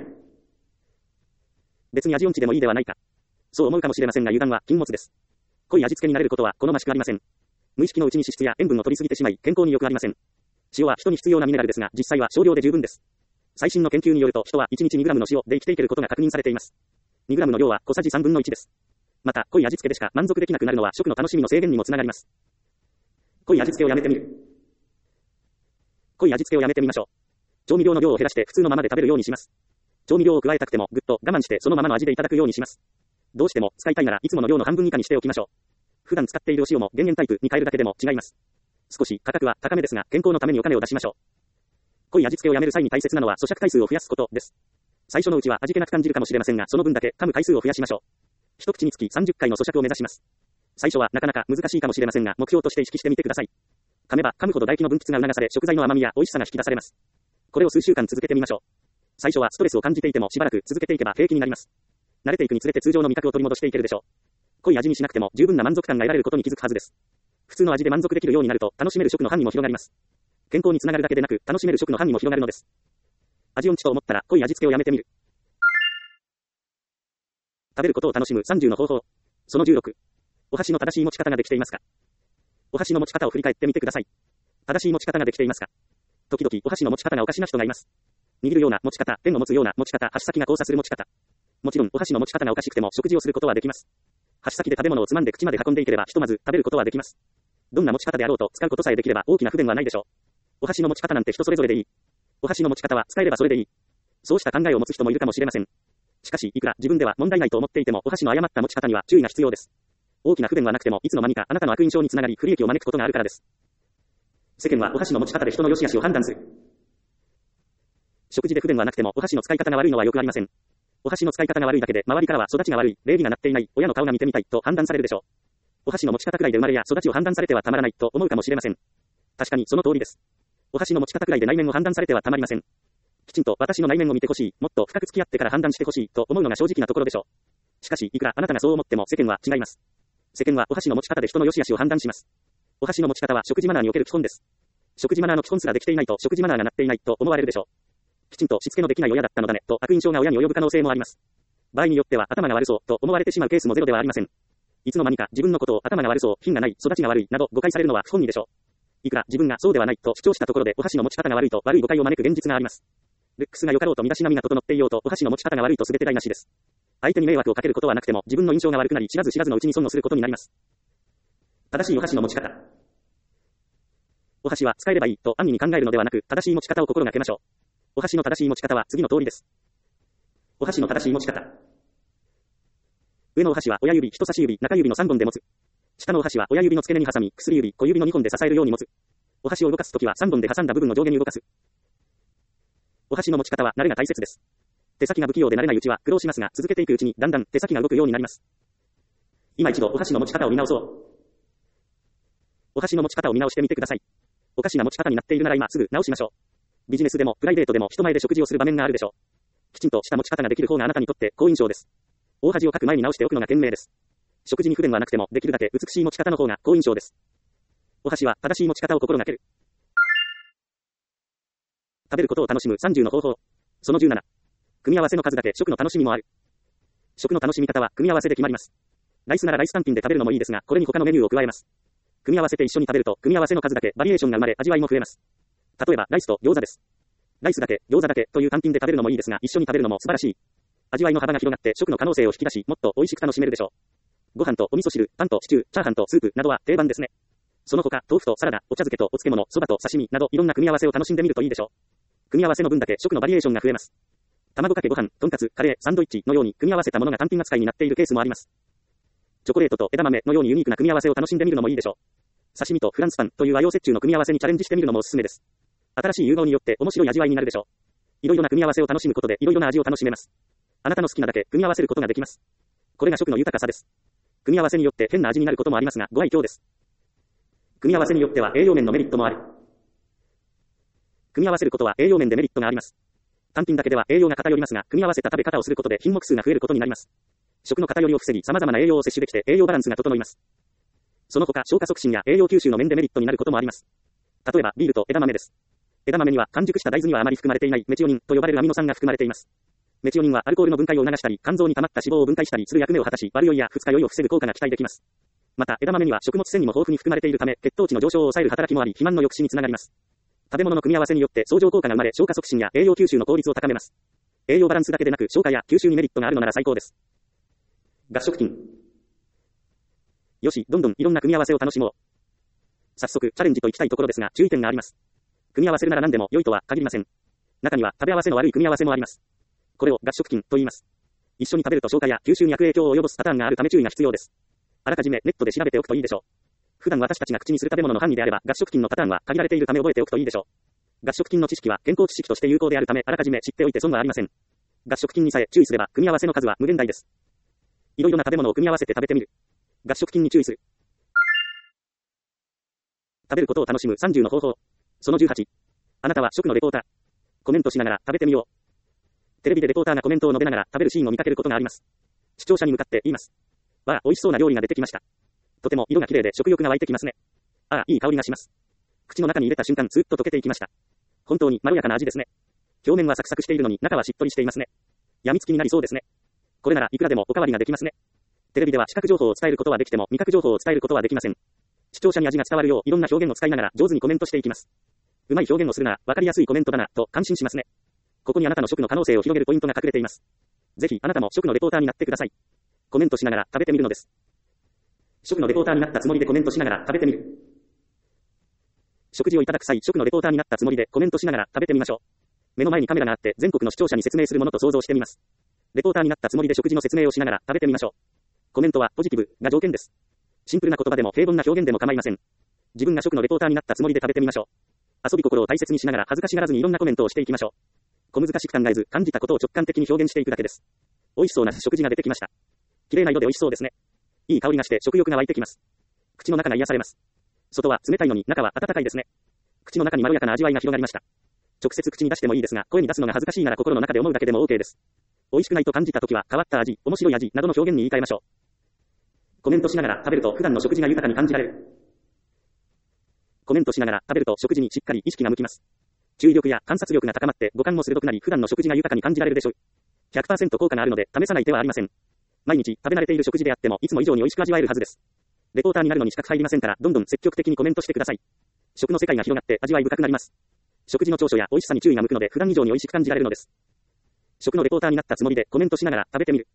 別に味音痴でもいいではないか。そう思うかもしれませんが油断は禁物です。濃い味付けになれることは好ましくありません。無意識のうちに脂質や塩分を取りすぎてしまい健康に良くありません。塩は人に必要なミネラルですが実際は少量で十分です。最新の研究によると人はいちにちにグラムの塩で生きていけることが確認されています。にグラムの量は小さじさんぶんのいちです。また濃い味付けでしか満足できなくなるのは食の楽しみの制限にもつながります。濃い味付けをやめてみる。濃い味付けをやめてみましょう。調味料の量を減らして普通のままで食べるようにします。調味料を加えたくてもぐっと我慢してそのままの味でいただくようにします。どうしても使いたいならいつもの量の半分以下にしておきましょう。普段使っているお塩も減塩タイプに変えるだけでも違います。少し価格は高めですが健康のためにお金を出しましょう。濃い味付けをやめる際に大切なのは咀嚼回数を増やすことです。最初のうちは味気なく感じるかもしれませんがその分だけ噛む回数を増やしましょう。一口につきさんじゅっかいの咀嚼を目指します。最初はなかなか難しいかもしれませんが目標として意識してみてください。噛めば噛むほど唾液の分泌が促され食材の甘みや美味しさが引き出されます。これを数週間続けてみましょう。最初はストレスを感じていてもしばらく続けていけば平気になります。慣れていくにつれて通常の味覚を取り戻していけるでしょう。濃い味にしなくても十分な満足感が得られることに気づくはずです。普通の味で満足できるようになると楽しめる食の範囲も広がります。健康につながるだけでなく楽しめる食の範囲も広がるのです。味音痴と思ったら濃い味付けをやめてみる。食べることを楽しむさんじゅうの方法。そのじゅうろく。お箸の正しい持ち方ができていますか。お箸の持ち方を振り返ってみてください。正しい持ち方ができていますか。時々お箸の持ち方がおかしな人がいます。握るような持ち方、ペンを持つような持ち方、箸先が交差する持ち方。もちろんお箸の持ち方がおかしくても食事をすることはできます。箸先で食べ物をつまんで口まで運んでいければひとまず食べることはできます。どんな持ち方であろうと使うことさえできれば大きな不便はないでしょう。お箸の持ち方なんて人それぞれでいい。お箸の持ち方は使えればそれでいい。そうした考えを持つ人もいるかもしれません。しかしいくら自分では問題ないと思っていてもお箸の誤った持ち方には注意が必要です。大きな不便はなくてもいつの間にかあなたの悪印象につながり不利益を招くことがあるからです。世間はお箸の持ち方で人の良し悪しを判断する。食事で不便はなくてもお箸の使い方が悪いのはよくありません。お箸の使い方が悪いだけで周りからは育ちが悪い、礼儀がなっていない、親の顔が見てみたいと判断されるでしょう。お箸の持ち方くらいで生まれや育ちを判断されてはたまらないと思うかもしれません。確かにその通りです。お箸の持ち方くらいで内面を判断されてはたまりません。きちんと私の内面を見てほしい、もっと深く付き合ってから判断してほしいと思うのが正直なところでしょう。 しかし、いくらあなたがそう思っても世間は違います。世間はお箸の持ち方で人の良し悪しを判断します。お箸の持ち方は食事マナーにおける基本です。食事マナーの基本すらできていないと食事マナーがなっていないと思われるでしょう。きちんとしつけのできない親だったのだねと悪印象が親に及ぶ可能性もあります。場合によっては頭が悪そうと思われてしまうケースもゼロではありません。いつの間にか自分のことを頭が悪そう、品がない、育ちが悪いなど誤解されるのは不本意でしょう。いくら自分がそうではないと主張したところでお箸の持ち方が悪いと悪い誤解を招く現実があります。ルックスが良かろうと身だしなみが整っていようとお箸の持ち方が悪いと全て台無しです。相手に迷惑をかけることはなくても自分の印象が悪くなり知らず知らずのうちに損をすることになります。正しいお箸の持ち方。お箸は使えればいいと安易に考えるのではなく正しい持ち方を心がけましょう。お箸の正しい持ち方は次の通りです。お箸の正しい持ち方。上のお箸は親指、人差し指、中指のさんぼんで持つ。下のお箸は親指の付け根に挟み、薬指、小指のにほんで支えるように持つ。お箸を動かすときはさんぼんで挟んだ部分の上下に動かす。お箸の持ち方は慣れが大切です。手先が不器用で慣れないうちは苦労しますが、続けていくうちにだんだん手先が動くようになります。今一度お箸の持ち方を見直そう。お箸の持ち方を見直してみてください。おかしな持ち方になっているなら今すぐ直しましょう。ビジネスでもプライベートでも人前で食事をする場面があるでしょう。きちんとした持ち方ができる方があなたにとって好印象です。大恥をかく前に直しておくのが賢明です。食事に不便はなくてもできるだけ美しい持ち方の方が好印象です。お箸は正しい持ち方を心がける。食べることを楽しむさんじゅうの方法。そのじゅうなな。組み合わせの数だけ食の楽しみもある。食の楽しみ方は組み合わせで決まります。ライスならライス単品で食べるのもいいですが、これに他のメニューを加えます。組み合わせて一緒に食べると、組み合わせの数だけバリエーションが生まれ味わいも増えます。例えば、ライスと餃子です。ライスだけ、餃子だけという単品で食べるのもいいですが、一緒に食べるのも素晴らしい。味わいの幅が広がって食の可能性を引き出し、もっと美味しく楽しめるでしょう。ご飯とお味噌汁、パンとシチュー、チャーハンとスープなどは定番ですね。その他、豆腐とサラダ、お茶漬けとお漬物、蕎麦と刺身などいろんな組み合わせを楽しんでみるといいでしょう。組み合わせの分だけ食のバリエーションが増えます。卵かけご飯、とんかつ、カレー、サンドイッチのように組み合わせたものが単品扱いになっているケースもあります。チョコレートと枝豆のようにユニークな組み合わせを楽しんでみるのもいいでしょう。刺身とフランスパンという和洋折衷の組み合わせにチャレンジしてみるのもおすすめです。新しい融合によって面白い味わいになるでしょう。いろいろな組み合わせを楽しむことでいろいろな味を楽しめます。あなたの好きなだけ組み合わせることができます。これが食の豊かさです。組み合わせによって変な味になることもありますが、ご愛嬌です。組み合わせによっては栄養面のメリットもある。組み合わせることは栄養面でメリットがあります。単品だけでは栄養が偏りますが、組み合わせた食べ方をすることで品目数が増えることになります。食の偏りを防ぎ、様々な栄養を摂取できて栄養バランスが整います。その他、消化促進や栄養吸収の面でメリットになることもあります。例えば、ビールと枝豆です。枝豆には完熟した大豆にはあまり含まれていないメチオニンと呼ばれるアミノ酸が含まれています。メチオニンはアルコールの分解を促したり、肝臓に溜まった脂肪を分解したりする役目を果たし、悪酔いや二日酔いを防ぐ効果が期待できます。また、枝豆には食物繊維も豊富に含まれているため、血糖値の上昇を抑える働きもあり、肥満の抑止につながります。食べ物の組み合わせによって相乗効果が生まれ、消化促進や栄養吸収の効率を高めます。栄養バランスだけでなく、消化や吸収にメリットがあるのなら最高です。合食金。よし、どんどんいろんな組み合わせを楽しもう。早速、チャレンジといきたいところですが、注意点があります。組み合わせるなら何でも良いとは限りません。中には食べ合わせの悪い組み合わせもあります。これを合食金と言います。一緒に食べると消化や吸収に悪影響を及ぼすパターンがあるため注意が必要です。あらかじめネットで調べておくといいでしょう。普段私たちが口にする食べ物の範囲であれば、合食金のパターンは限られているため覚えておくといいでしょう。合食金の知識は健康知識として有効であるため、あらかじめ知っておいて損はありません。合食金にさえ注意すれば、組み合わせの数は無限大です。いろいろな食べ物を組み合わせて食べてみる。合食金に注意する。食べることを楽しむさんじゅうの方法。そのじゅうはち。あなたは食のレポーター。コメントしながら食べてみよう。テレビでレポーターがコメントを述べながら食べるシーンを見かけることがあります。視聴者に向かって言います。わあ、美味しそうな料理が出てきました。とても色が綺麗で食欲が湧いてきますね。ああ、いい香りがします。口の中に入れた瞬間、スーッと溶けていきました。本当にまろやかな味ですね。表面はサクサクしているのに中はしっとりしていますね。やみつきになりそうですね。これならいくらでもおかわりができますね。テレビでは視覚情報を伝えることはできても味覚情報を伝えることはできません。視聴者に味が伝わるよういろんな表現を使いながら上手にコメントしていきます。うまい表現をするならわかりやすいコメントだなと感心しますね。ここにあなたの食の可能性を広げるポイントが隠れています。ぜひあなたも食のレポーターになってください。コメントしながら食べてみるのです。食のレポーターになったつもりでコメントしながら食べてみる。食事をいただく際、食のレポーターになったつもりでコメントしながら食べてみましょう。目の前にカメラがあって全国の視聴者に説明するものと想像してみます。レポーターになったつもりで食事の説明をしながら食べてみましょう。コメントはポジティブが条件です。シンプルな言葉でも平凡な表現でも構いません。自分が食のレポーターになったつもりで食べてみましょう。遊び心を大切にしながら恥ずかしがらずにいろんなコメントをしていきましょう。小難しく考えず感じたことを直感的に表現していくだけです。美味しそうな食事が出てきました。綺麗な色で美味しそうですね。いい香りがして食欲が湧いてきます。口の中が癒されます。外は冷たいのに中は温かいですね。口の中にまろやかな味わいが広がりました。直接口に出してもいいですが、声に出すのが恥ずかしいなら心の中で思うだけでも OK です。 美味しくないと感じたときは、変わった味、面白い味などの表現に言い換えましょう。コメントしながら食べると普段の食事が豊かに感じられる。コメントしながら食べると食事にしっかり意識が向きます。注意力や観察力が高まって五感も鋭くなり、普段の食事が豊かに感じられるでしょう。ひゃくパーセント 効果があるので、試さない手はありません。毎日食べ慣れている食事であっても、いつも以上に美味しく味わえるはずです。レポーターになるのに資格入りませんから、どんどん積極的にコメントしてください。食の世界が広がって味わい深くなります。食事の長所や美味しさに注意が向くので、普段以上に美味しく感じられるのです。食のレポーターになったつもりでコメントしながら食べてみる。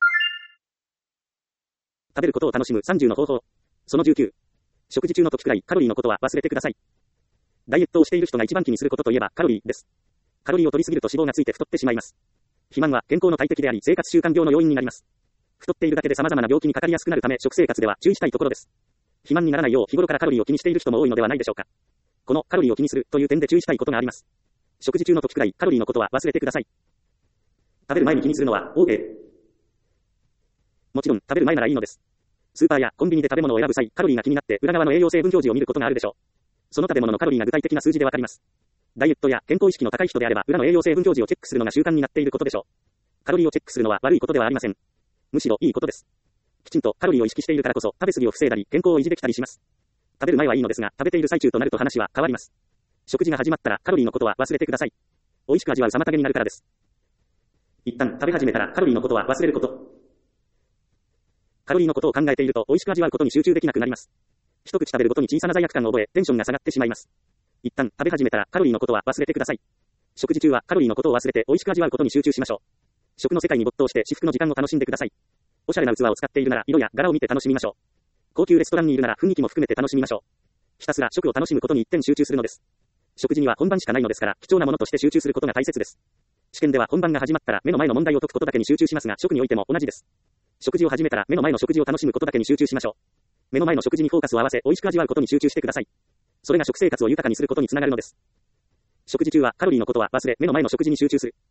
食べることを楽しむさんじゅうの方法。そのじゅうきゅう。食事中の時くらいカロリーのことは忘れてください。ダイエットをしている人が一番気にすることといえばカロリーです。カロリーを取りすぎると脂肪がついて太ってしまいます。肥満は健康の大敵であり、生活習慣病の要因になります。太っているだけで様々な病気にかかりやすくなるため、食生活では注意したいところです。肥満にならないよう日頃からカロリーを気にしている人も多いのではないでしょうか。このカロリーを気にするという点で注意したいことがあります。食事中の時くらいカロリーのことは忘れてください。食べる前に気にするのは OK。もちろん食べる前ならいいのです。スーパーやコンビニで食べ物を選ぶ際、カロリーが気になって裏側の栄養成分表示を見ることがあるでしょう。その食べ物のカロリーが具体的な数字でわかります。ダイエットや健康意識の高い人であれば、裏の栄養成分表示をチェックするのが習慣になっていることでしょう。カロリーをチェックするのは悪いことではありません。むしろいいことです。きちんとカロリーを意識しているからこそ、食べ過ぎを防いだり、健康を維持できたりします。食べる前はいいのですが、食べている最中となると話は変わります。食事が始まったらカロリーのことは忘れてください。美味しく味わう妨げになるからです。一旦食べ始めたらカロリーのことは忘れること。カロリーのことを考えていると美味しく味わうことに集中できなくなります。一口食べるごとに小さな罪悪感を覚え、テンションが下がってしまいます。一旦食べ始めたらカロリーのことは忘れてください。食事中はカロリーのことを忘れて美味しく味わうことに集中しましょう。食の世界に没頭して至福の時間を楽しんでください。おしゃれな器を使っているなら色や柄を見て楽しみましょう。高級レストランにいるなら雰囲気も含めて楽しみましょう。ひたすら食を楽しむことに一点集中するのです。食事には本番しかないのですから、貴重なものとして集中することが大切です。試験では本番が始まったら目の前の問題を解くことだけに集中しますが、食においても同じです。食事を始めたら目の前の食事を楽しむことだけに集中しましょう。目の前の食事にフォーカスを合わせ美味しく味わうことに集中してください。それが食生活を豊かにすることにつながるのです。食事中はカロリーのことは忘れ、目の前の食事に集中する。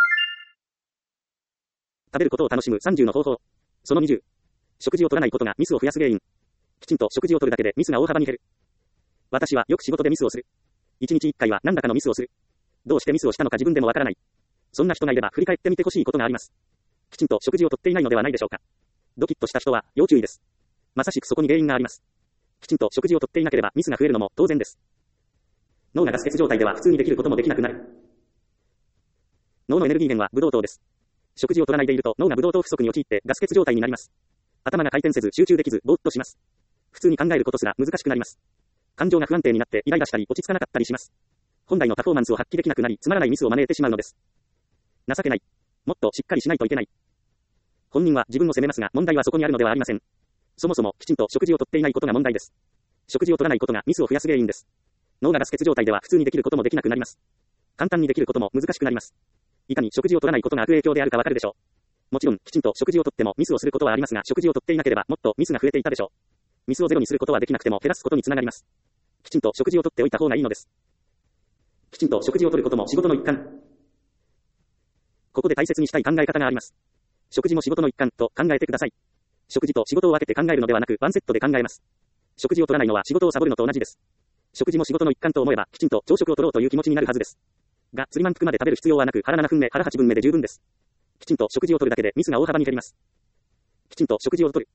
食べることを楽しむさんじゅうの方法。そのにじゅう。食事を取らないことがミスを増やす原因。きちんと食事を取るだけでミスが大幅に減る。私はよく仕事でミスをする。いちにちいっかいは何らかのミスをする。どうしてミスをしたのか自分でもわからない。そんな人がいれば振り返ってみてほしいことがあります。きちんと食事をとっていないのではないでしょうか。ドキッとした人は要注意です。まさしくそこに原因があります。きちんと食事をとっていなければミスが増えるのも当然です。脳がガス欠状態では普通にできることもできなくなる。脳のエネルギー源はブドウ糖です。食事を取らないでいると脳がブドウ糖不足に陥ってガス欠状態になります。頭が回転せず集中できずぼーっとします。普通に考えることすら難しくなります。感情が不安定になってイライラしたり落ち着かなかったりします。本来のパフォーマンスを発揮できなくなりつまらないミスを招いてしまうのです。情けない。もっとしっかりしないといけない。本人は自分を責めますが問題はそこにあるのではありません。そもそもきちんと食事をとっていないことが問題です。食事を取らないことがミスを増やす原因です。脳がガス欠状態では普通にできることもできなくなります。簡単にできることも難しくなります。いかに食事を取らないことが悪影響であるかわかるでしょう。もちろんきちんと食事をとってもミスをすることはありますが、食事をとっていなければもっとミスが増えていたでしょう。ミスをゼロにすることはできなくても減らすことにつながります。きちんと食事をとっておいた方がいいのです。きちんと食事をとることも仕事の一環。ここで大切にしたい考え方があります。食事も仕事の一環と考えてください。食事と仕事を分けて考えるのではなくワンセットで考えます。食事を取らないのは仕事をサボるのと同じです。食事も仕事の一環と思えばきちんと朝食を取ろうという気持ちになるはずです。が、釣り満腹まで食べる必要はなく腹ななふんめ、腹はちぶんめで十分です。きちんと食事を取るだけでミスが大幅に減ります。きちんと食事を取る。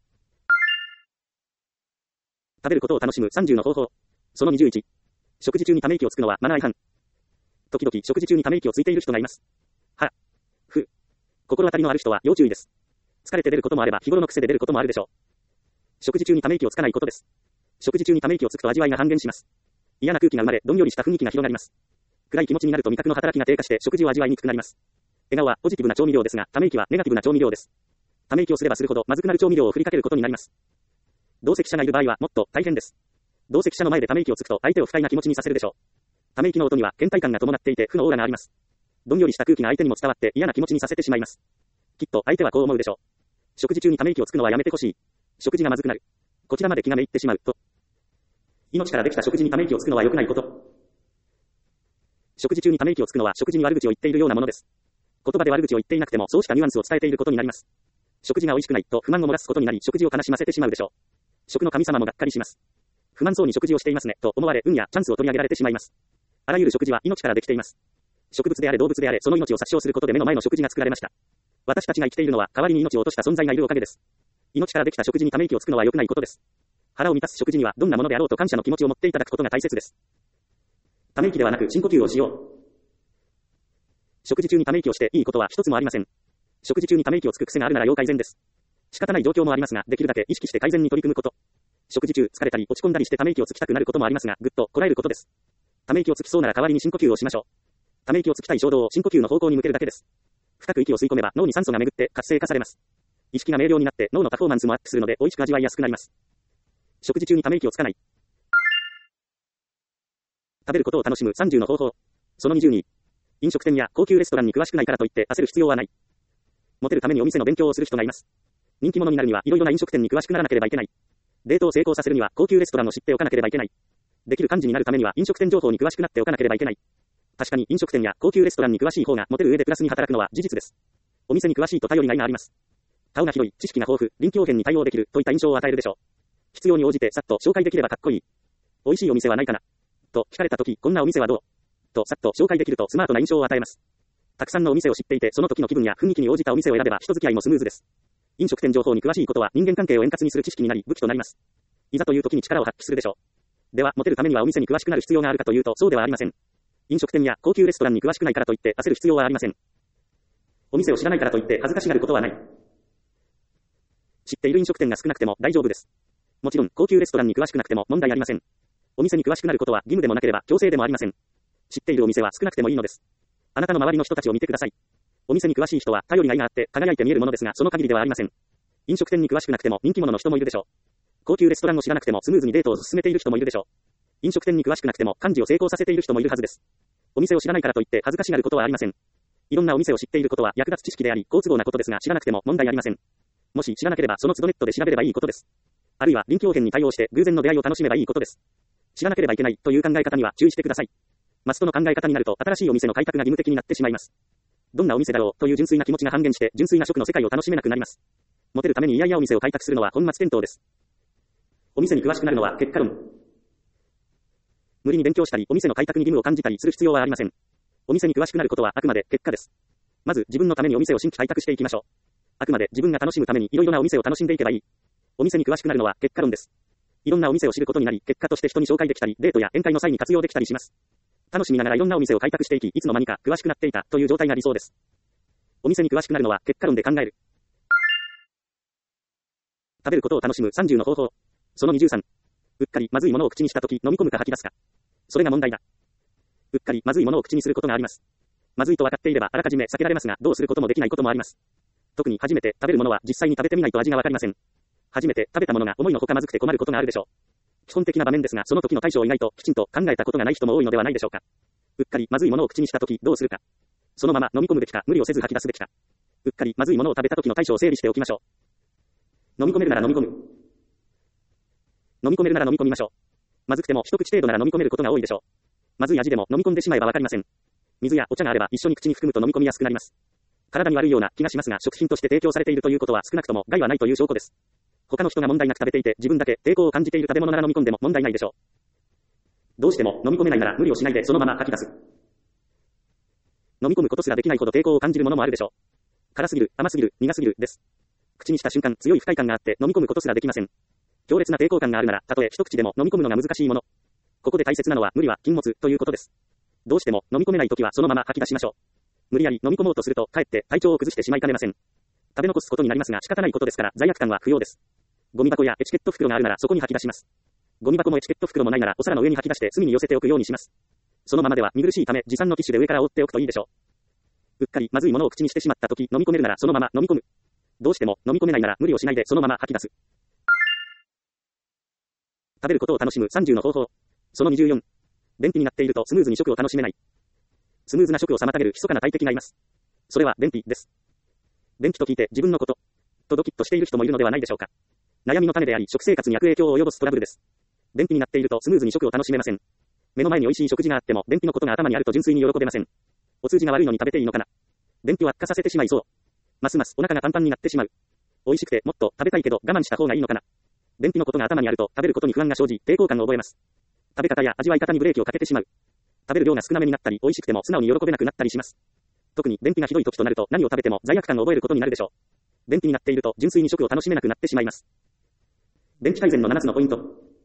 食べることを楽しむさんじゅうの方法。そのにじゅういち。食事中にため息をつくのはマナー違反。時々食事中にため息をついている人がいます。は、ふ。心当たりのある人は要注意です。疲れて出ることもあれば日頃の癖で出ることもあるでしょう。食事中にため息をつかないことです。食事中にため息をつくと味わいが半減します。嫌な空気が生まれ、どんよりした雰囲気が広がります。暗い気持ちになると味覚の働きが低下して食事を味わいにくくなります。笑顔はポジティブな調味料ですが、ため息はネガティブな調味料です。ため息をすればするほどまずくなる調味料を振りかけることになります。同席者がいる場合はもっと大変です。同席者の前でため息をつくと相手を不快な気持ちにさせるでしょう。ため息の音には倦怠感が伴っていて負のオーラがあります。どんよりした空気が相手にも伝わって嫌な気持ちにさせてしまいます。きっと相手はこう思うでしょう。食事中にため息をつくのはやめてほしい。食事がまずくなる。こちらまで気がめいってしまうと。命からできた食事にため息をつくのは良くないこと。食事中にため息をつくのは食事に悪口を言っているようなものです。言葉で悪口を言っていなくてもそうしたニュアンスを伝えていることになります。食事が美味しくないと不満を漏らすことになり食事を悲しませてしまうでしょう。食の神様もがっかりします。不満そうに食事をしていますねと思われ運やチャンスを取り上げられてしまいます。あらゆる食事は命からできています。植物であれ動物であれその命を殺傷することで目の前の食事が作られました。 私たちが生きているのは代わりに命を落とした存在がいるおかげです。命からできた食事にため息をつくのは良くないことです。腹を満たす食事にはどんなものであろうと感謝の気持ちを持っていただくことが大切です。ため息ではなく深呼吸をしよう。食事中にため息をしていいことは一つもありません。食事中にため息をつく癖があるなら要改善です。仕方ない状況もありますが、できるだけ意識して改善に取り組むこと。食事中疲れたり落ち込んだりしてため息をつきたくなることもありますが、ぐっとこらえることです。ため息をつきそうなら代わりに深呼吸をしましょう。ため息をつきたい衝動を深呼吸の方向に向けるだけです。深く息を吸い込めば脳に酸素が巡って活性化されます。意識が明瞭になって脳のパフォーマンスもアップするので美味しく味わいやすくなります。食事中にため息をつかない。食べることを楽しむさんじゅうの方法。そのにじゅうに。飲食店や高級レストランに詳しくないからといって焦る必要はない。モテるためにお店の勉強をする人がいます。人気者になるにはいろいろな飲食店に詳しくならなければいけない。デートを成功させるには高級レストランを知っておかなければいけない。できる幹事になるためには飲食店情報に詳しくなっておかなければいけない。確かに飲食店や高級レストランに詳しい方がモテる上でプラスに働くのは事実です。お店に詳しいと頼りがいがあります。顔が広い、知識が豊富、臨機応変に対応できるといった印象を与えるでしょう。必要に応じてさっと紹介できればかっこいい。美味しいお店はないかなと聞かれたとき、こんなお店はどうとさっと紹介できるとスマートな印象を与えます。たくさんのお店を知っていてその時の気分や雰囲気に応じたお店を選べば人付き合いもスムーズです。飲食店情報に詳しいことは人間関係を円滑にする知識になり武器となります。いざという時に力を発揮するでしょう。では、モテるためにはお店に詳しくなる必要があるかというとそうではありません。飲食店や高級レストランに詳しくないからといって焦る必要はありません。お店を知らないからといって恥ずかしがることはない。知っている飲食店が少なくても大丈夫です。もちろん高級レストランに詳しくなくても問題ありません。お店に詳しくなることは義務でもなければ強制でもありません。知っているお店は少なくてもいいのです。あなたの周りの人たちを見てください。お店に詳しい人は頼りがいがあって輝いて見えるものですがその限りではありません。飲食店に詳しくなくても人気者の人もいるでしょう。高級レストランを知らなくてもスムーズにデートを進めている人もいるでしょう。飲食店に詳しくなくても幹事を成功させている人もいるはずです。お店を知らないからといって恥ずかしがることはありません。いろんなお店を知っていることは役立つ知識であり好都合なことですが知らなくても問題ありません。もし知らなければその都度ネットで調べればいいことです。あるいは臨機応変に対応して偶然の出会いを楽しめばいいことです。知らなければいけないという考え方には注意してください。マストの考え方になると新しいお店の開拓が義務的になってしまいます。どんなお店だろうという純粋な気持ちが半減して純粋な食の世界を楽しめなくなります。モテるためにいやいやお店を開拓するのは本末転倒です。お店に詳しくなるのは結果論。無理に勉強したりお店の開拓に義務を感じたりする必要はありません。お店に詳しくなることはあくまで結果です。まず自分のためにお店を新規開拓していきましょう。あくまで自分が楽しむためにいろいろなお店を楽しんでいけばいい。お店に詳しくなるのは結果論です。いろんなお店を知ることになり、結果として人に紹介できたり、デートや宴会の際に活用できたりします。楽しみながらいろんなお店を開拓していき、いつの間にか詳しくなっていたという状態が理想です。お店に詳しくなるのは結果論で考える。食べることを楽しむさんじゅうの方法。そのにじゅうさん。うっかりまずいものを口にしたとき飲み込むか吐き出すか。それが問題だ。うっかりまずいものを口にすることがあります。まずいと分かっていればあらかじめ避けられますが、どうすることもできないこともあります。特に初めて食べるものは実際に食べてみないと味がわかりません。初めて食べたものが思いのほかまずくて困ることがあるでしょう。基本的な場面ですが、その時の対処を意外ときちんと考えたことがない人も多いのではないでしょうか。うっかりまずいものを口にした時どうするか。そのまま飲み込むべきか、無理をせず吐き出すべきか。うっかりまずいものを食べた時の対処を整理しておきましょう。飲み込めるなら飲み込む。飲み込めるなら飲み込みましょう。まずくても一口程度なら飲み込めることが多いでしょう。まずい味でも飲み込んでしまえばわかりません。水やお茶があれば一緒に口に含むと飲み込みやすくなります。体に悪いような気がしますが、食品として提供されているということは少なくとも害はないという証拠です。他の人が問題なく食べていて自分だけ抵抗を感じている食べ物なら飲み込んでも問題ないでしょう。どうしても飲み込めないなら無理をしないでそのまま吐き出す。飲み込むことすらできないほど抵抗を感じるものもあるでしょう。辛すぎる、甘すぎる、苦すぎるです。口にした瞬間強い不快感があって飲み込むことすらできません。強烈な抵抗感があるならたとえ一口でも飲み込むのが難しいもの。ここで大切なのは無理は禁物ということです。どうしても飲み込めないときはそのまま吐き出しましょう。無理やり飲み込もうとするとかえって体調を崩してしまいかねません。食べ残すことになりますが仕方ないことですから罪悪感は不要です。ゴミ箱やエチケット袋があるならそこに吐き出します。ゴミ箱もエチケット袋もないならお皿の上に吐き出して隅に寄せておくようにします。そのままでは見苦しいため持参のティッシュで上から覆っておくといいでしょう。うっかりまずいものを口にしてしまったとき飲み込めるならそのまま飲み込む。どうしても飲み込めないなら無理をしないでそのまま吐き出す。食べることを楽しむさんじゅうの方法。そのにじゅうよん。便秘になっているとスムーズに食を楽しめない。スムーズな食を妨げる密かな大敵がいます。それは便秘です。便秘と聞いて自分のこと、とドキッとしている人もいるのではないでしょうか。悩みの種であり食生活に悪影響を及ぼすトラブルです。便秘になっているとスムーズに食を楽しめません。目の前に美味しい食事があっても便秘のことが頭にあると純粋に喜べません。お通じが悪いのに食べていいのかな。便秘を悪化させてしまいそう。ますますお腹がパンパンになってしまう。美味しくてもっと食べたいけど我慢した方がいいのかな。便秘のことが頭にあると食べることに不安が生じ抵抗感を覚えます。食べ方や味わい方にブレーキをかけてしまう。食べる量が少なめになったり美味しくても素直に喜べなくなったりします。 特に便秘がひどい時となると何を食べても罪悪感を覚えることになるでしょう。便秘になっていると純粋に食を楽しめなくなってしまいます。便秘改善のななつのポイント。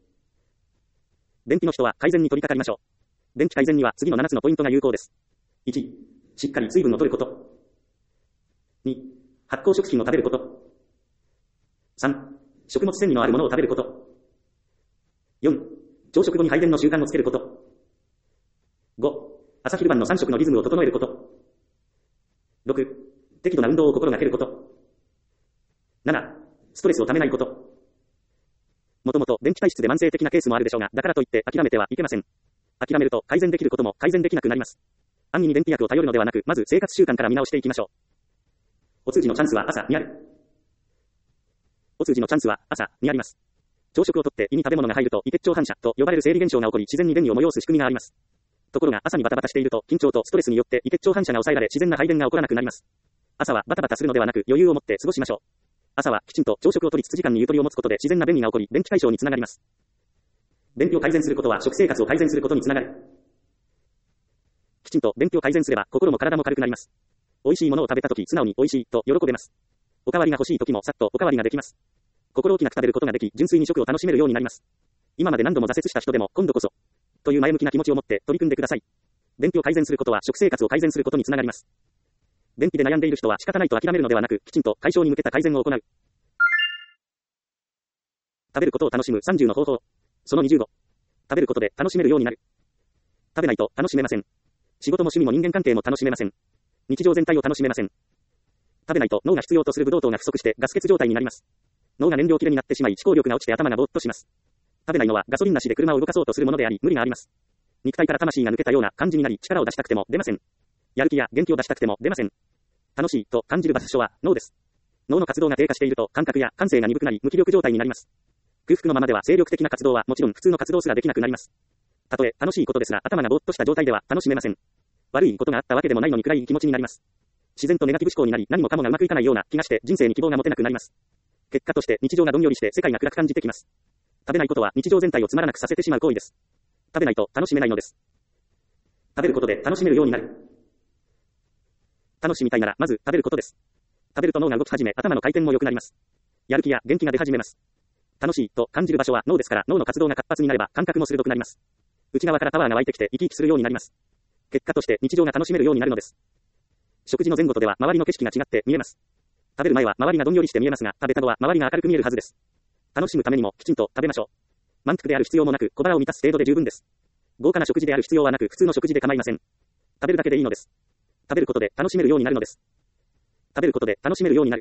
便秘の人は改善に取り掛かりましょう。便秘改善には次のななつのポイントが有効です。いち、しっかり水分を摂ること。に、発酵食品を食べること。さん、食物繊維のあるものを食べること。よん、朝食後に排便の習慣をつけること。ご、朝昼晩のさん食のリズムを整えること。ろく、適度な運動を心がけること。なな、ストレスをためないこと。もともと便秘体質で慢性的なケースもあるでしょうが、だからといって諦めてはいけません。諦めると改善できることも改善できなくなります。安易に便秘薬を頼るのではなく、まず生活習慣から見直していきましょう。お通じのチャンスは朝にある。お通じのチャンスは朝にあります。朝食をとって胃に食べ物が入ると胃結腸反射と呼ばれる生理現象が起こり、自然に便意を催す仕組みがあります。ところが朝にバタバタしていると緊張とストレスによって胃結腸反射が抑えられ自然な排便が起こらなくなります。朝はバタバタするのではなく余裕を持って過ごしましょう。朝はきちんと朝食をとりつつ時間にゆとりを持つことで自然な便意が起こり、便秘解消につながります。便秘を改善することは食生活を改善することにつながる。きちんと便秘を改善すれば心も体も軽くなります。美味しいものを食べたとき素直に美味しいと喜べます。おかわりが欲しいときもさっとおかわりができます。心置きなく食べることができ、純粋に食を楽しめるようになります。今まで何度も挫折した人でも今度こそという前向きな気持ちを持って取り組んでください。便秘を改善することは食生活を改善することにつながります。便秘で悩んでいる人は仕方ないと諦めるのではなく、きちんと解消に向けた改善を行う。食べることを楽しむさんじゅうの方法。そのにじゅうご。食べることで楽しめるようになる。食べないと楽しめません。仕事も趣味も人間関係も楽しめません。日常全体を楽しめません。食べないと脳が必要とするブドウ糖が不足してガス欠状態になります。脳が燃料切れになってしまい思考力が落ちて頭がぼーっとします。食べないのはガソリンなしで車を動かそうとするものであり無理があります。肉体から魂が抜けたような感じになり力を出したくても出ません。やる気や元気を出したくても出ません。楽しいと感じる場所は脳です。脳の活動が低下していると感覚や感性が鈍くなり無気力状態になります。空腹のままでは精力的な活動はもちろん普通の活動すらできなくなります。たとえ楽しいことですが頭がぼーっとした状態では楽しめません。悪いことがあったわけでもないのに暗い気持ちになります。自然とネガティブ思考になり何もかもがうまくいかないような気がして人生に希望が持てなくなります。結果として日常がどんよりして世界が暗く感じてきます。食べないことは日常全体をつまらなくさせてしまう行為です。食べないと楽しめないのです。食べることで楽しめるようになる。楽しみたいならまず食べることです。食べると脳が動き始め頭の回転も良くなります。やる気や元気が出始めます。楽しいと感じる場所は脳ですから脳の活動が活発になれば感覚も鋭くなります。内側からパワーが湧いてきて生き生きするようになります。結果として日常が楽しめるようになるのです。食事の前後とでは周りの景色が違って見えます。食べる前は周りがどんよりして見えますが、食べた後は周りが明るく見えるはずです。楽しむためにもきちんと食べましょう。満腹である必要もなく小腹を満たす程度で十分です。豪華な食事である必要はなく普通の食事で構いません。食べるだけでいいのです。食べることで楽しめるようになるのです。食べることで楽しめるようになる。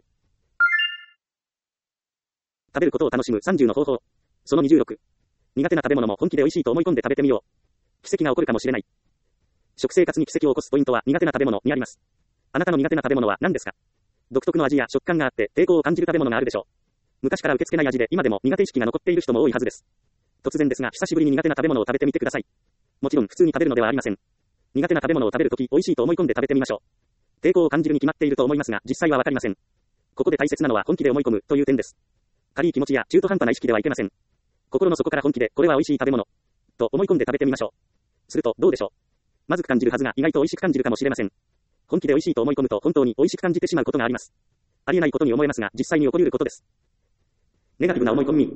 食べることを楽しむさんじゅうの方法。そのにじゅうろく。苦手な食べ物も本気で美味しいと思い込んで食べてみよう。奇跡が起こるかもしれない。食生活に奇跡を起こすポイントは苦手な食べ物にあります。あなたの苦手な食べ物は何ですか？独特の味や食感があって抵抗を感じる食べ物があるでしょう。昔から受け付けない味で今でも苦手意識が残っている人も多いはずです。突然ですが久しぶりに苦手な食べ物を食べてみてください。もちろん普通に食べるのではありません。苦手な食べ物を食べるとき美味しいと思い込んで食べてみましょう。抵抗を感じるに決まっていると思いますが実際はわかりません。ここで大切なのは本気で思い込むという点です。軽い気持ちや中途半端な意識ではいけません。心の底から本気でこれは美味しい食べ物と思い込んで食べてみましょう。するとどうでしょう。まずく感じるはずが意外と美味しく感じるかもしれません。本気で美味しいと思い込むと本当に美味しく感じてしまうことがあります。ありえないことに思えますが実際に起こり得ることです。ネガティブな思い込み。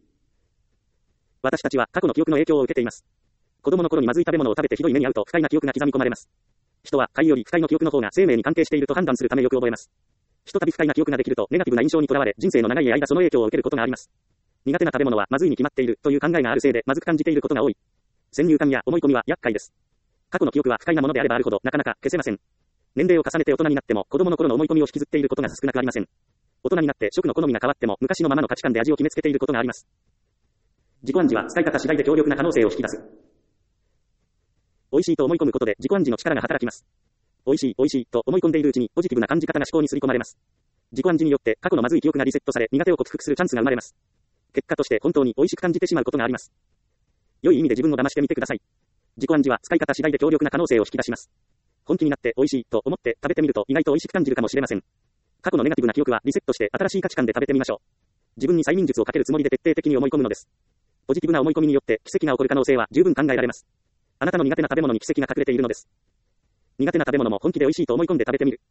私たちは過去の記憶の影響を受けています。子供の頃にまずい食べ物を食べてひどい目に遭うと不快な記憶が刻み込まれます。人は快より不快の記憶の方が生命に関係していると判断するためよく覚えます。ひとたび不快な記憶ができるとネガティブな印象にとらわれ人生の長い間その影響を受けることがあります。苦手な食べ物はまずいに決まっているという考えがあるせいでまずく感じていることが多い。先入観や思い込みは厄介です。過去の記憶は不快なものであればあるほどなかなか消せません。年齢を重ねて大人になっても子供の頃の思い込みを引きずっていることが少なくありません。大人になって食の好みが変わっても昔のままの価値観で味を決めつけていることがあります。自己暗示は使い方次第で強力な可能性を引き出す。美味しいと思い込むことで自己暗示の力が働きます。美味しい美味しいと思い込んでいるうちにポジティブな感じ方が思考に刷り込まれます。自己暗示によって過去のまずい記憶がリセットされ苦手を克服するチャンスが生まれます。結果として本当に美味しく感じてしまうことがあります。良い意味で自分を騙してみてください。自己暗示は使い方次第で強力な可能性を引き出します。本気になって美味しいと思って食べてみると意外と美味しく感じるかもしれません。過去のネガティブな記憶はリセットして新しい価値観で食べてみましょう。自分に催眠術をかけるつもりで徹底的に思い込むのです。ポジティブな思い込みによって奇跡が起こる可能性は十分考えられます。あなたの苦手な食べ物に奇跡が隠れているのです。 苦手な食べ物も本気で美味しいと思い込んで食べてみる。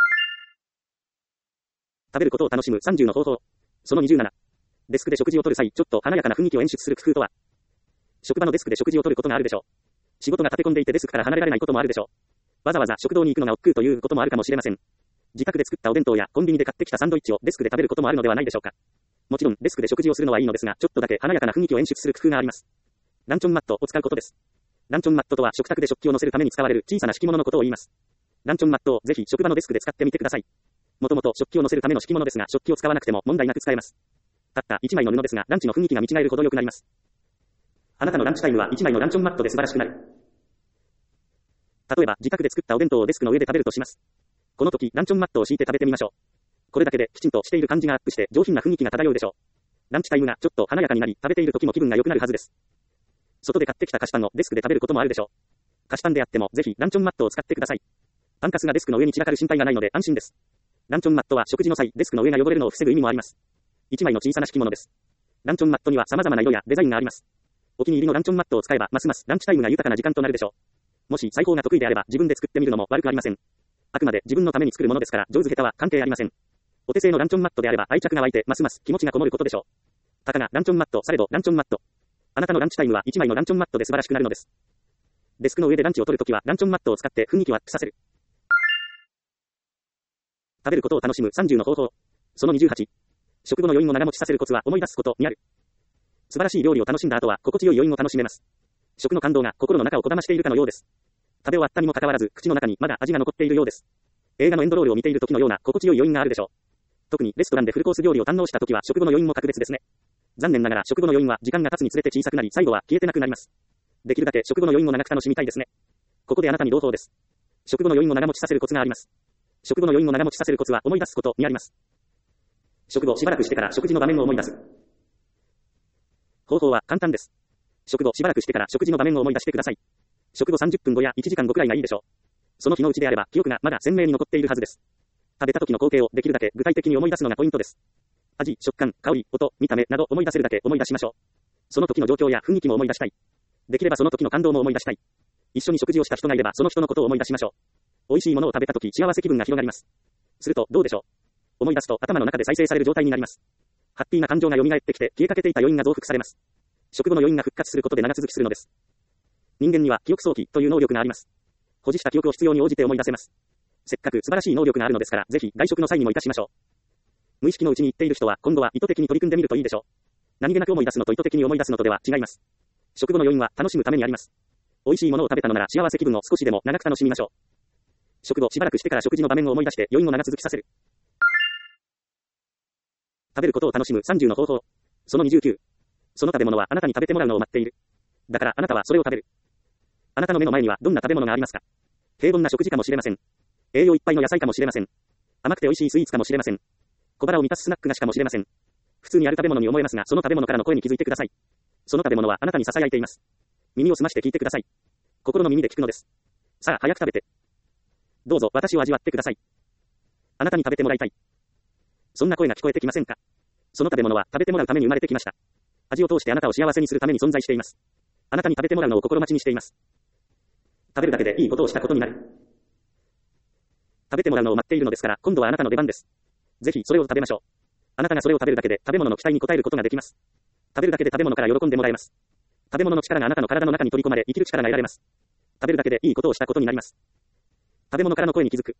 食べることを楽しむさんじゅうの方法。そのにじゅうなな。デスクで食事をとる際、ちょっと華やかな雰囲気を演出する工夫とは。職場のデスクで食事をとることがあるでしょう。仕事が立て込んでいてデスクから離れられないこともあるでしょう。わざわざ食堂に行くのが億劫ということもあるかもしれません。自宅で作ったお弁当やコンビニで買ってきたサンドイッチをデスクで食べることもあるのではないでしょうか。もちろんデスクで食事をするのはいいのですが、ちょっとだけ華やかな雰囲気を演出する工夫があります。ランチョンマットを使うことです。ランチョンマットとは食卓で食器を乗せるために使われる小さな敷物のことを言います。ランチョンマットをぜひ職場のデスクで使ってみてください。もともと食器を乗せるための敷物ですが、食器を使わなくても問題なく使えます。たったいちまいの布ですが、ランチの雰囲気が見違えるほど良くなります。あなたのランチタイムはいちまいのランチョンマットで素晴らしくなる。例えば、自宅で作ったお弁当をデスクの上で食べるとします。この時、ランチョンマットを敷いて食べてみましょう。これだけできちんとしている感じがアップして上品な雰囲気が漂うでしょう。ランチタイムがちょっと華やかになり、食べている時も気分が良くなるはずです。外で買ってきた菓子パンをデスクで食べることもあるでしょう。菓子パンであっても、ぜひランチョンマットを使ってください。パンカスがデスクの上に散らかる心配がないので安心です。ランチョンマットは食事の際、デスクの上が汚れるのを防ぐ意味もあります。いちまいの小さな敷物です。ランチョンマットには様々な色やデザインがあります。お気に入りのランチョンマットを使えば、ますますランチタイムが豊かな時間となるでしょう。もし裁縫が得意であれば、自分で作ってみるのも悪くありません。あくまで自分のために作るものですから、上手下手は関係ありません。お手製のランチョンマットであれば愛着が湧いて、ますます気持ちがこもることでしょう。たかがランチョンマット、されどランチョンマット。あなたのランチタイムはいちまいのランチョンマットで素晴らしくなるのです。デスクの上でランチを取るときは、ランチョンマットを使って雰囲気をアップさせる。食べることを楽しむさんじゅうの方法。そのにじゅうはち。食後の余韻を長持ちさせるコツは思い出すことにある。素晴らしい料理を楽しんだ後は心地よい余韻を楽しめます。食の感動が心の中をこだましているかのようです。食べ終わったにもかかわらず口の中にまだ味が残っているようです。映画のエンドロールを見ている時のような心地よい余韻があるでしょう。特にレストランでフルコース料理を堪能した時は食後の余韻も格別ですね。残念ながら食後の余韻は時間が経つにつれて小さくなり最後は消えてなくなります。できるだけ食後の余韻を長く楽しみたいですね。ここであなたに朗報です。食後の余韻を長持ちさせるコツがあります。食後の余韻を長持ちさせるコツは思い出すことにあります。食後しばらくしてから食事の場面を思い出す。方法は簡単です。食後しばらくしてから食事の場面を思い出してください。食後さんじゅっぷんごやいちじかんごくらいがいいでしょう。その日のうちであれば記憶がまだ鮮明に残っているはずです。食べた時の光景をできるだけ具体的に思い出すのがポイントです。味、食感、香り、音、見た目など思い出せるだけ思い出しましょう。その時の状況や雰囲気も思い出したい。できればその時の感動も思い出したい。一緒に食事をした人がいればその人のことを思い出しましょう。美味しいものを食べた時幸せ気分が広がります。するとどうでしょう。思い出すと頭の中で再生される状態になります。ハッピーな感情が蘇ってきて消えかけていた余韻が増幅されます。食後の余韻が復活することで長続きするのです。人間には記憶早期という能力があります。保持した記憶を必要に応じて思い出せます。せっかく素晴らしい能力があるのですから、ぜひ外食の際にも活かしましょう。無意識のうちに言っている人は今度は意図的に取り組んでみるといいでしょう。何気なく思い出すのと意図的に思い出すのとでは違います。食後の余韻は楽しむためにあります。美味しいものを食べたのなら幸せ気分を少しでも長く楽しみましょう。食後しばらくしてから食事の場面を思い出して余韻を長続きさせる。食べることを楽しむさんじゅうの方法。そのにじゅうきゅう。その食べ物はあなたに食べてもらうのを待っている。だからあなたはそれを食べる。あなたの目の前にはどんな食べ物がありますか。平凡な食事かもしれません。栄養いっぱいの野菜かもしれません。甘くて美味しいスイーツかもしれません。小腹を満たすスナック菓子かもしれません。普通にある食べ物に思えますが、その食べ物からの声に気づいてください。その食べ物はあなたに囁いています。耳を澄まして聞いてください。心の耳で聞くのです。さあ、早く食べて。どうぞ私を味わってください。あなたに食べてもらいたい。そんな声が聞こえてきませんか。その食べ物は食べてもらうために生まれてきました。味を通してあなたを幸せにするために存在しています。あなたに食べてもらうのを心待ちにしています。食べるだけでいいことをしたことになる。食べてもらうのを待っているのですから、今度はあなたの出番です。ぜひそれを食べましょう。あなたがそれを食べるだけで食べ物の期待に応えることができます。食べるだけで食べ物から喜んでもらえます。食べ物の力があなたの体の中に取り込まれ、生きる力が得られます。食べるだけでいいことをしたことになります。食べ物からの声に気づく。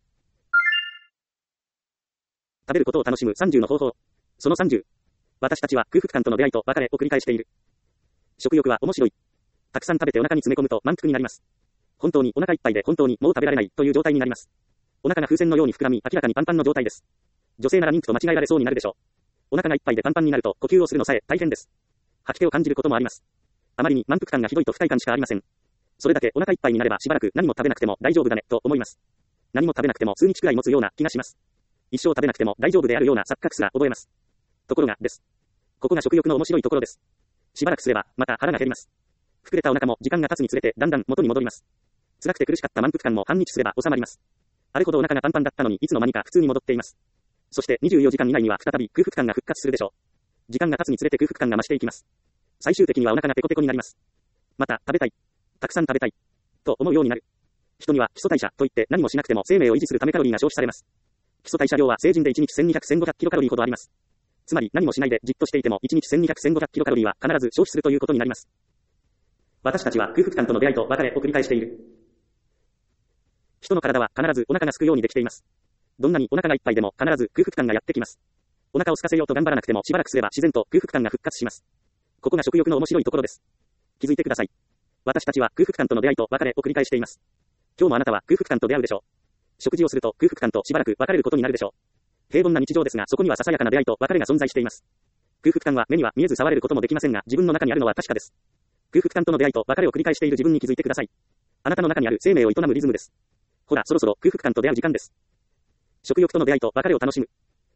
食べることを楽しむさんじゅうの方法。そのさんじゅう。私たちは空腹感との出会いと別れを繰り返している。食欲は面白い。たくさん食べてお腹に詰め込むと満腹になります。本当にお腹いっぱいで本当にもう食べられないという状態になります。お腹が風船のように膨らみ、明らかにパンパンの状態です。女性なら妊婦と間違えられそうになるでしょう。お腹がいっぱいでパンパンになると呼吸をするのさえ大変です。吐き気を感じることもあります。あまりに満腹感がひどいと不快感しかありません。それだけお腹いっぱいになればしばらく何も食べなくても大丈夫だねと思います。何も食べなくても数日くらい持つような気がします。一生食べなくても大丈夫であるような錯覚すら覚えます。ところがです。ここが食欲の面白いところです。しばらくすればまた腹が減ります。膨れたお腹も時間が経つにつれてだんだん元に戻ります。辛くて苦しかった満腹感も半日すれば収まります。あれほどお腹がパンパンだったのにいつの間にか普通に戻っています。そしてにじゅうよじかん以内には再び空腹感が復活するでしょう。時間が経つにつれて空腹感が増していきます。最終的にはお腹がペコペコになります。また食べたい。たくさん食べたい。と思うようになる。 人には基礎代謝といって何もしなくても生命を維持するためカロリーが消費されます。基礎代謝量は成人でいちにちせんにひゃく、せんごひゃくキロカロリーほどあります。つまり何もしないでじっとしていてもいちにちせんにひゃく、せんごひゃくキロカロリーは必ず消費するということになります。私たちは空腹感との出会いと別れを繰り返している。人の体は必ずお腹が空くようにできています。どんなにお腹がいっぱいでも必ず空腹感がやってきます。お腹を空かせようと頑張らなくてもしばらくすれば自然と空腹感が復活します。ここが食欲の面白いところです。気づいてください。私たちは空腹感との出会いと別れを繰り返しています。今日もあなたは空腹感と出会うでしょう。食事をすると空腹感としばらく別れることになるでしょう。平凡な日常ですがそこにはささやかな出会いと別れが存在しています。空腹感は目には見えず触れることもできませんが自分の中にあるのは確かです。空腹感との出会いと別れを繰り返している自分に気づいてください。あなたの中にある生命を営むリズムです。ほらそろそろ空腹感と出会う時間です。食欲との出会いと別れを楽しむ。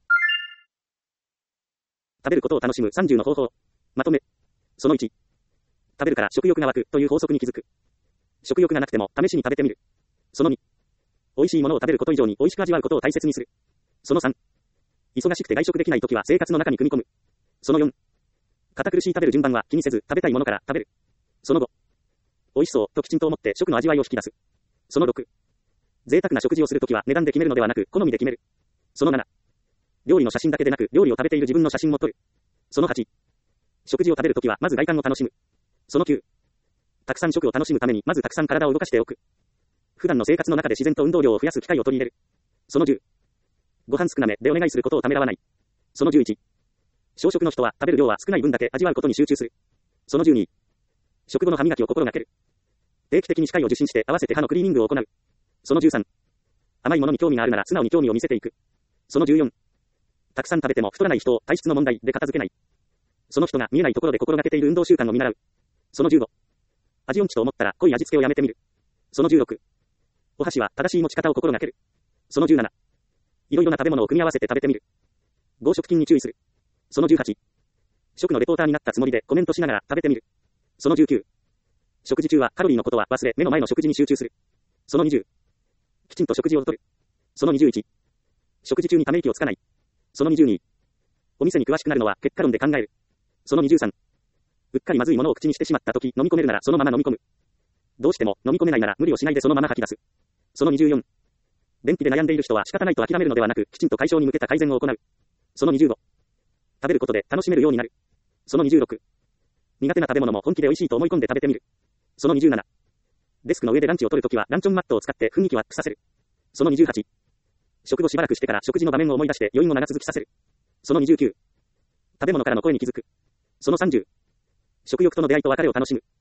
食べることを楽しむさんじゅうの方法。まとめ。そのいち。食べるから食欲が湧くという法則に気づく。食欲がなくても試しに食べてみる。そのに。美味しいものを食べること以上に美味しく味わうことを大切にする。そのさん。忙しくて外食できないときは生活の中に組み込む。そのよん。堅苦しい食べる順番は気にせず食べたいものから食べる。そのご。美味しそうときちんと思って食の味わいを引き出す。そのろく。贅沢な食事をするときは値段で決めるのではなく好みで決める。そのなな。料理の写真だけでなく料理を食べている自分の写真も撮る。そのはち。食事を食べるときはまず外観を楽しむ。そのきゅう。たくさん食を楽しむためにまずたくさん体を動かしておく。普段の生活の中で自然と運動量を増やす機会を取り入れる。そのじゅう。ご飯少なめでお願いすることをためらわない。そのじゅういち。小食の人は食べる量は少ない分だけ味わうことに集中する。そのじゅうに。食後の歯磨きを心がける。定期的に歯科医を受診して合わせて歯のクリーニングを行う。そのじゅうさん。甘いものに興味があるなら素直に興味を見せていく。そのじゅうよん。たくさん食べても太らない人を体質の問題で片付けない。その人が見えないところで心がけている運動習慣を見習う。そのじゅうご。味音痴と思ったら濃い味付けをやめてみる。そのじゅうろく。お箸は正しい持ち方を心がける。そのじゅうなな。いろいろな食べ物を組み合わせて食べてみる。豪食品に注意する。そのじゅうはち。食のレポーターになったつもりでコメントしながら食べてみる。そのじゅうきゅう。食事中はカロリーのことは忘れ目の前の食事に集中する。そのにじゅう。きちんと食事をとる。そのにじゅういち。食事中にため息をつかない。そのにじゅうに。お店に詳しくなるのは結果論で考える。そのにじゅうさん。うっかりまずいものを口にしてしまったとき飲み込めるならそのまま飲み込む。どうしても飲み込めないなら無理をしないでそのまま吐き出す。そのにじゅうよん。便秘で悩んでいる人は仕方ないと諦めるのではなくきちんと解消に向けた改善を行う。そのにじゅうご。食べることで楽しめるようになる。そのにじゅうろく。苦手な食べ物も本気で美味しいと思い込んで食べてみる。そのにじゅうなな。デスクの上でランチを取るときはランチョンマットを使って雰囲気をアップさせる。そのにじゅうはち。食後しばらくしてから食事の場面を思い出して余韻を長続きさせる。そのにじゅうきゅう。食べ物からの声に気づく。そのさんじゅう。食欲との出会いと別れを楽しむ。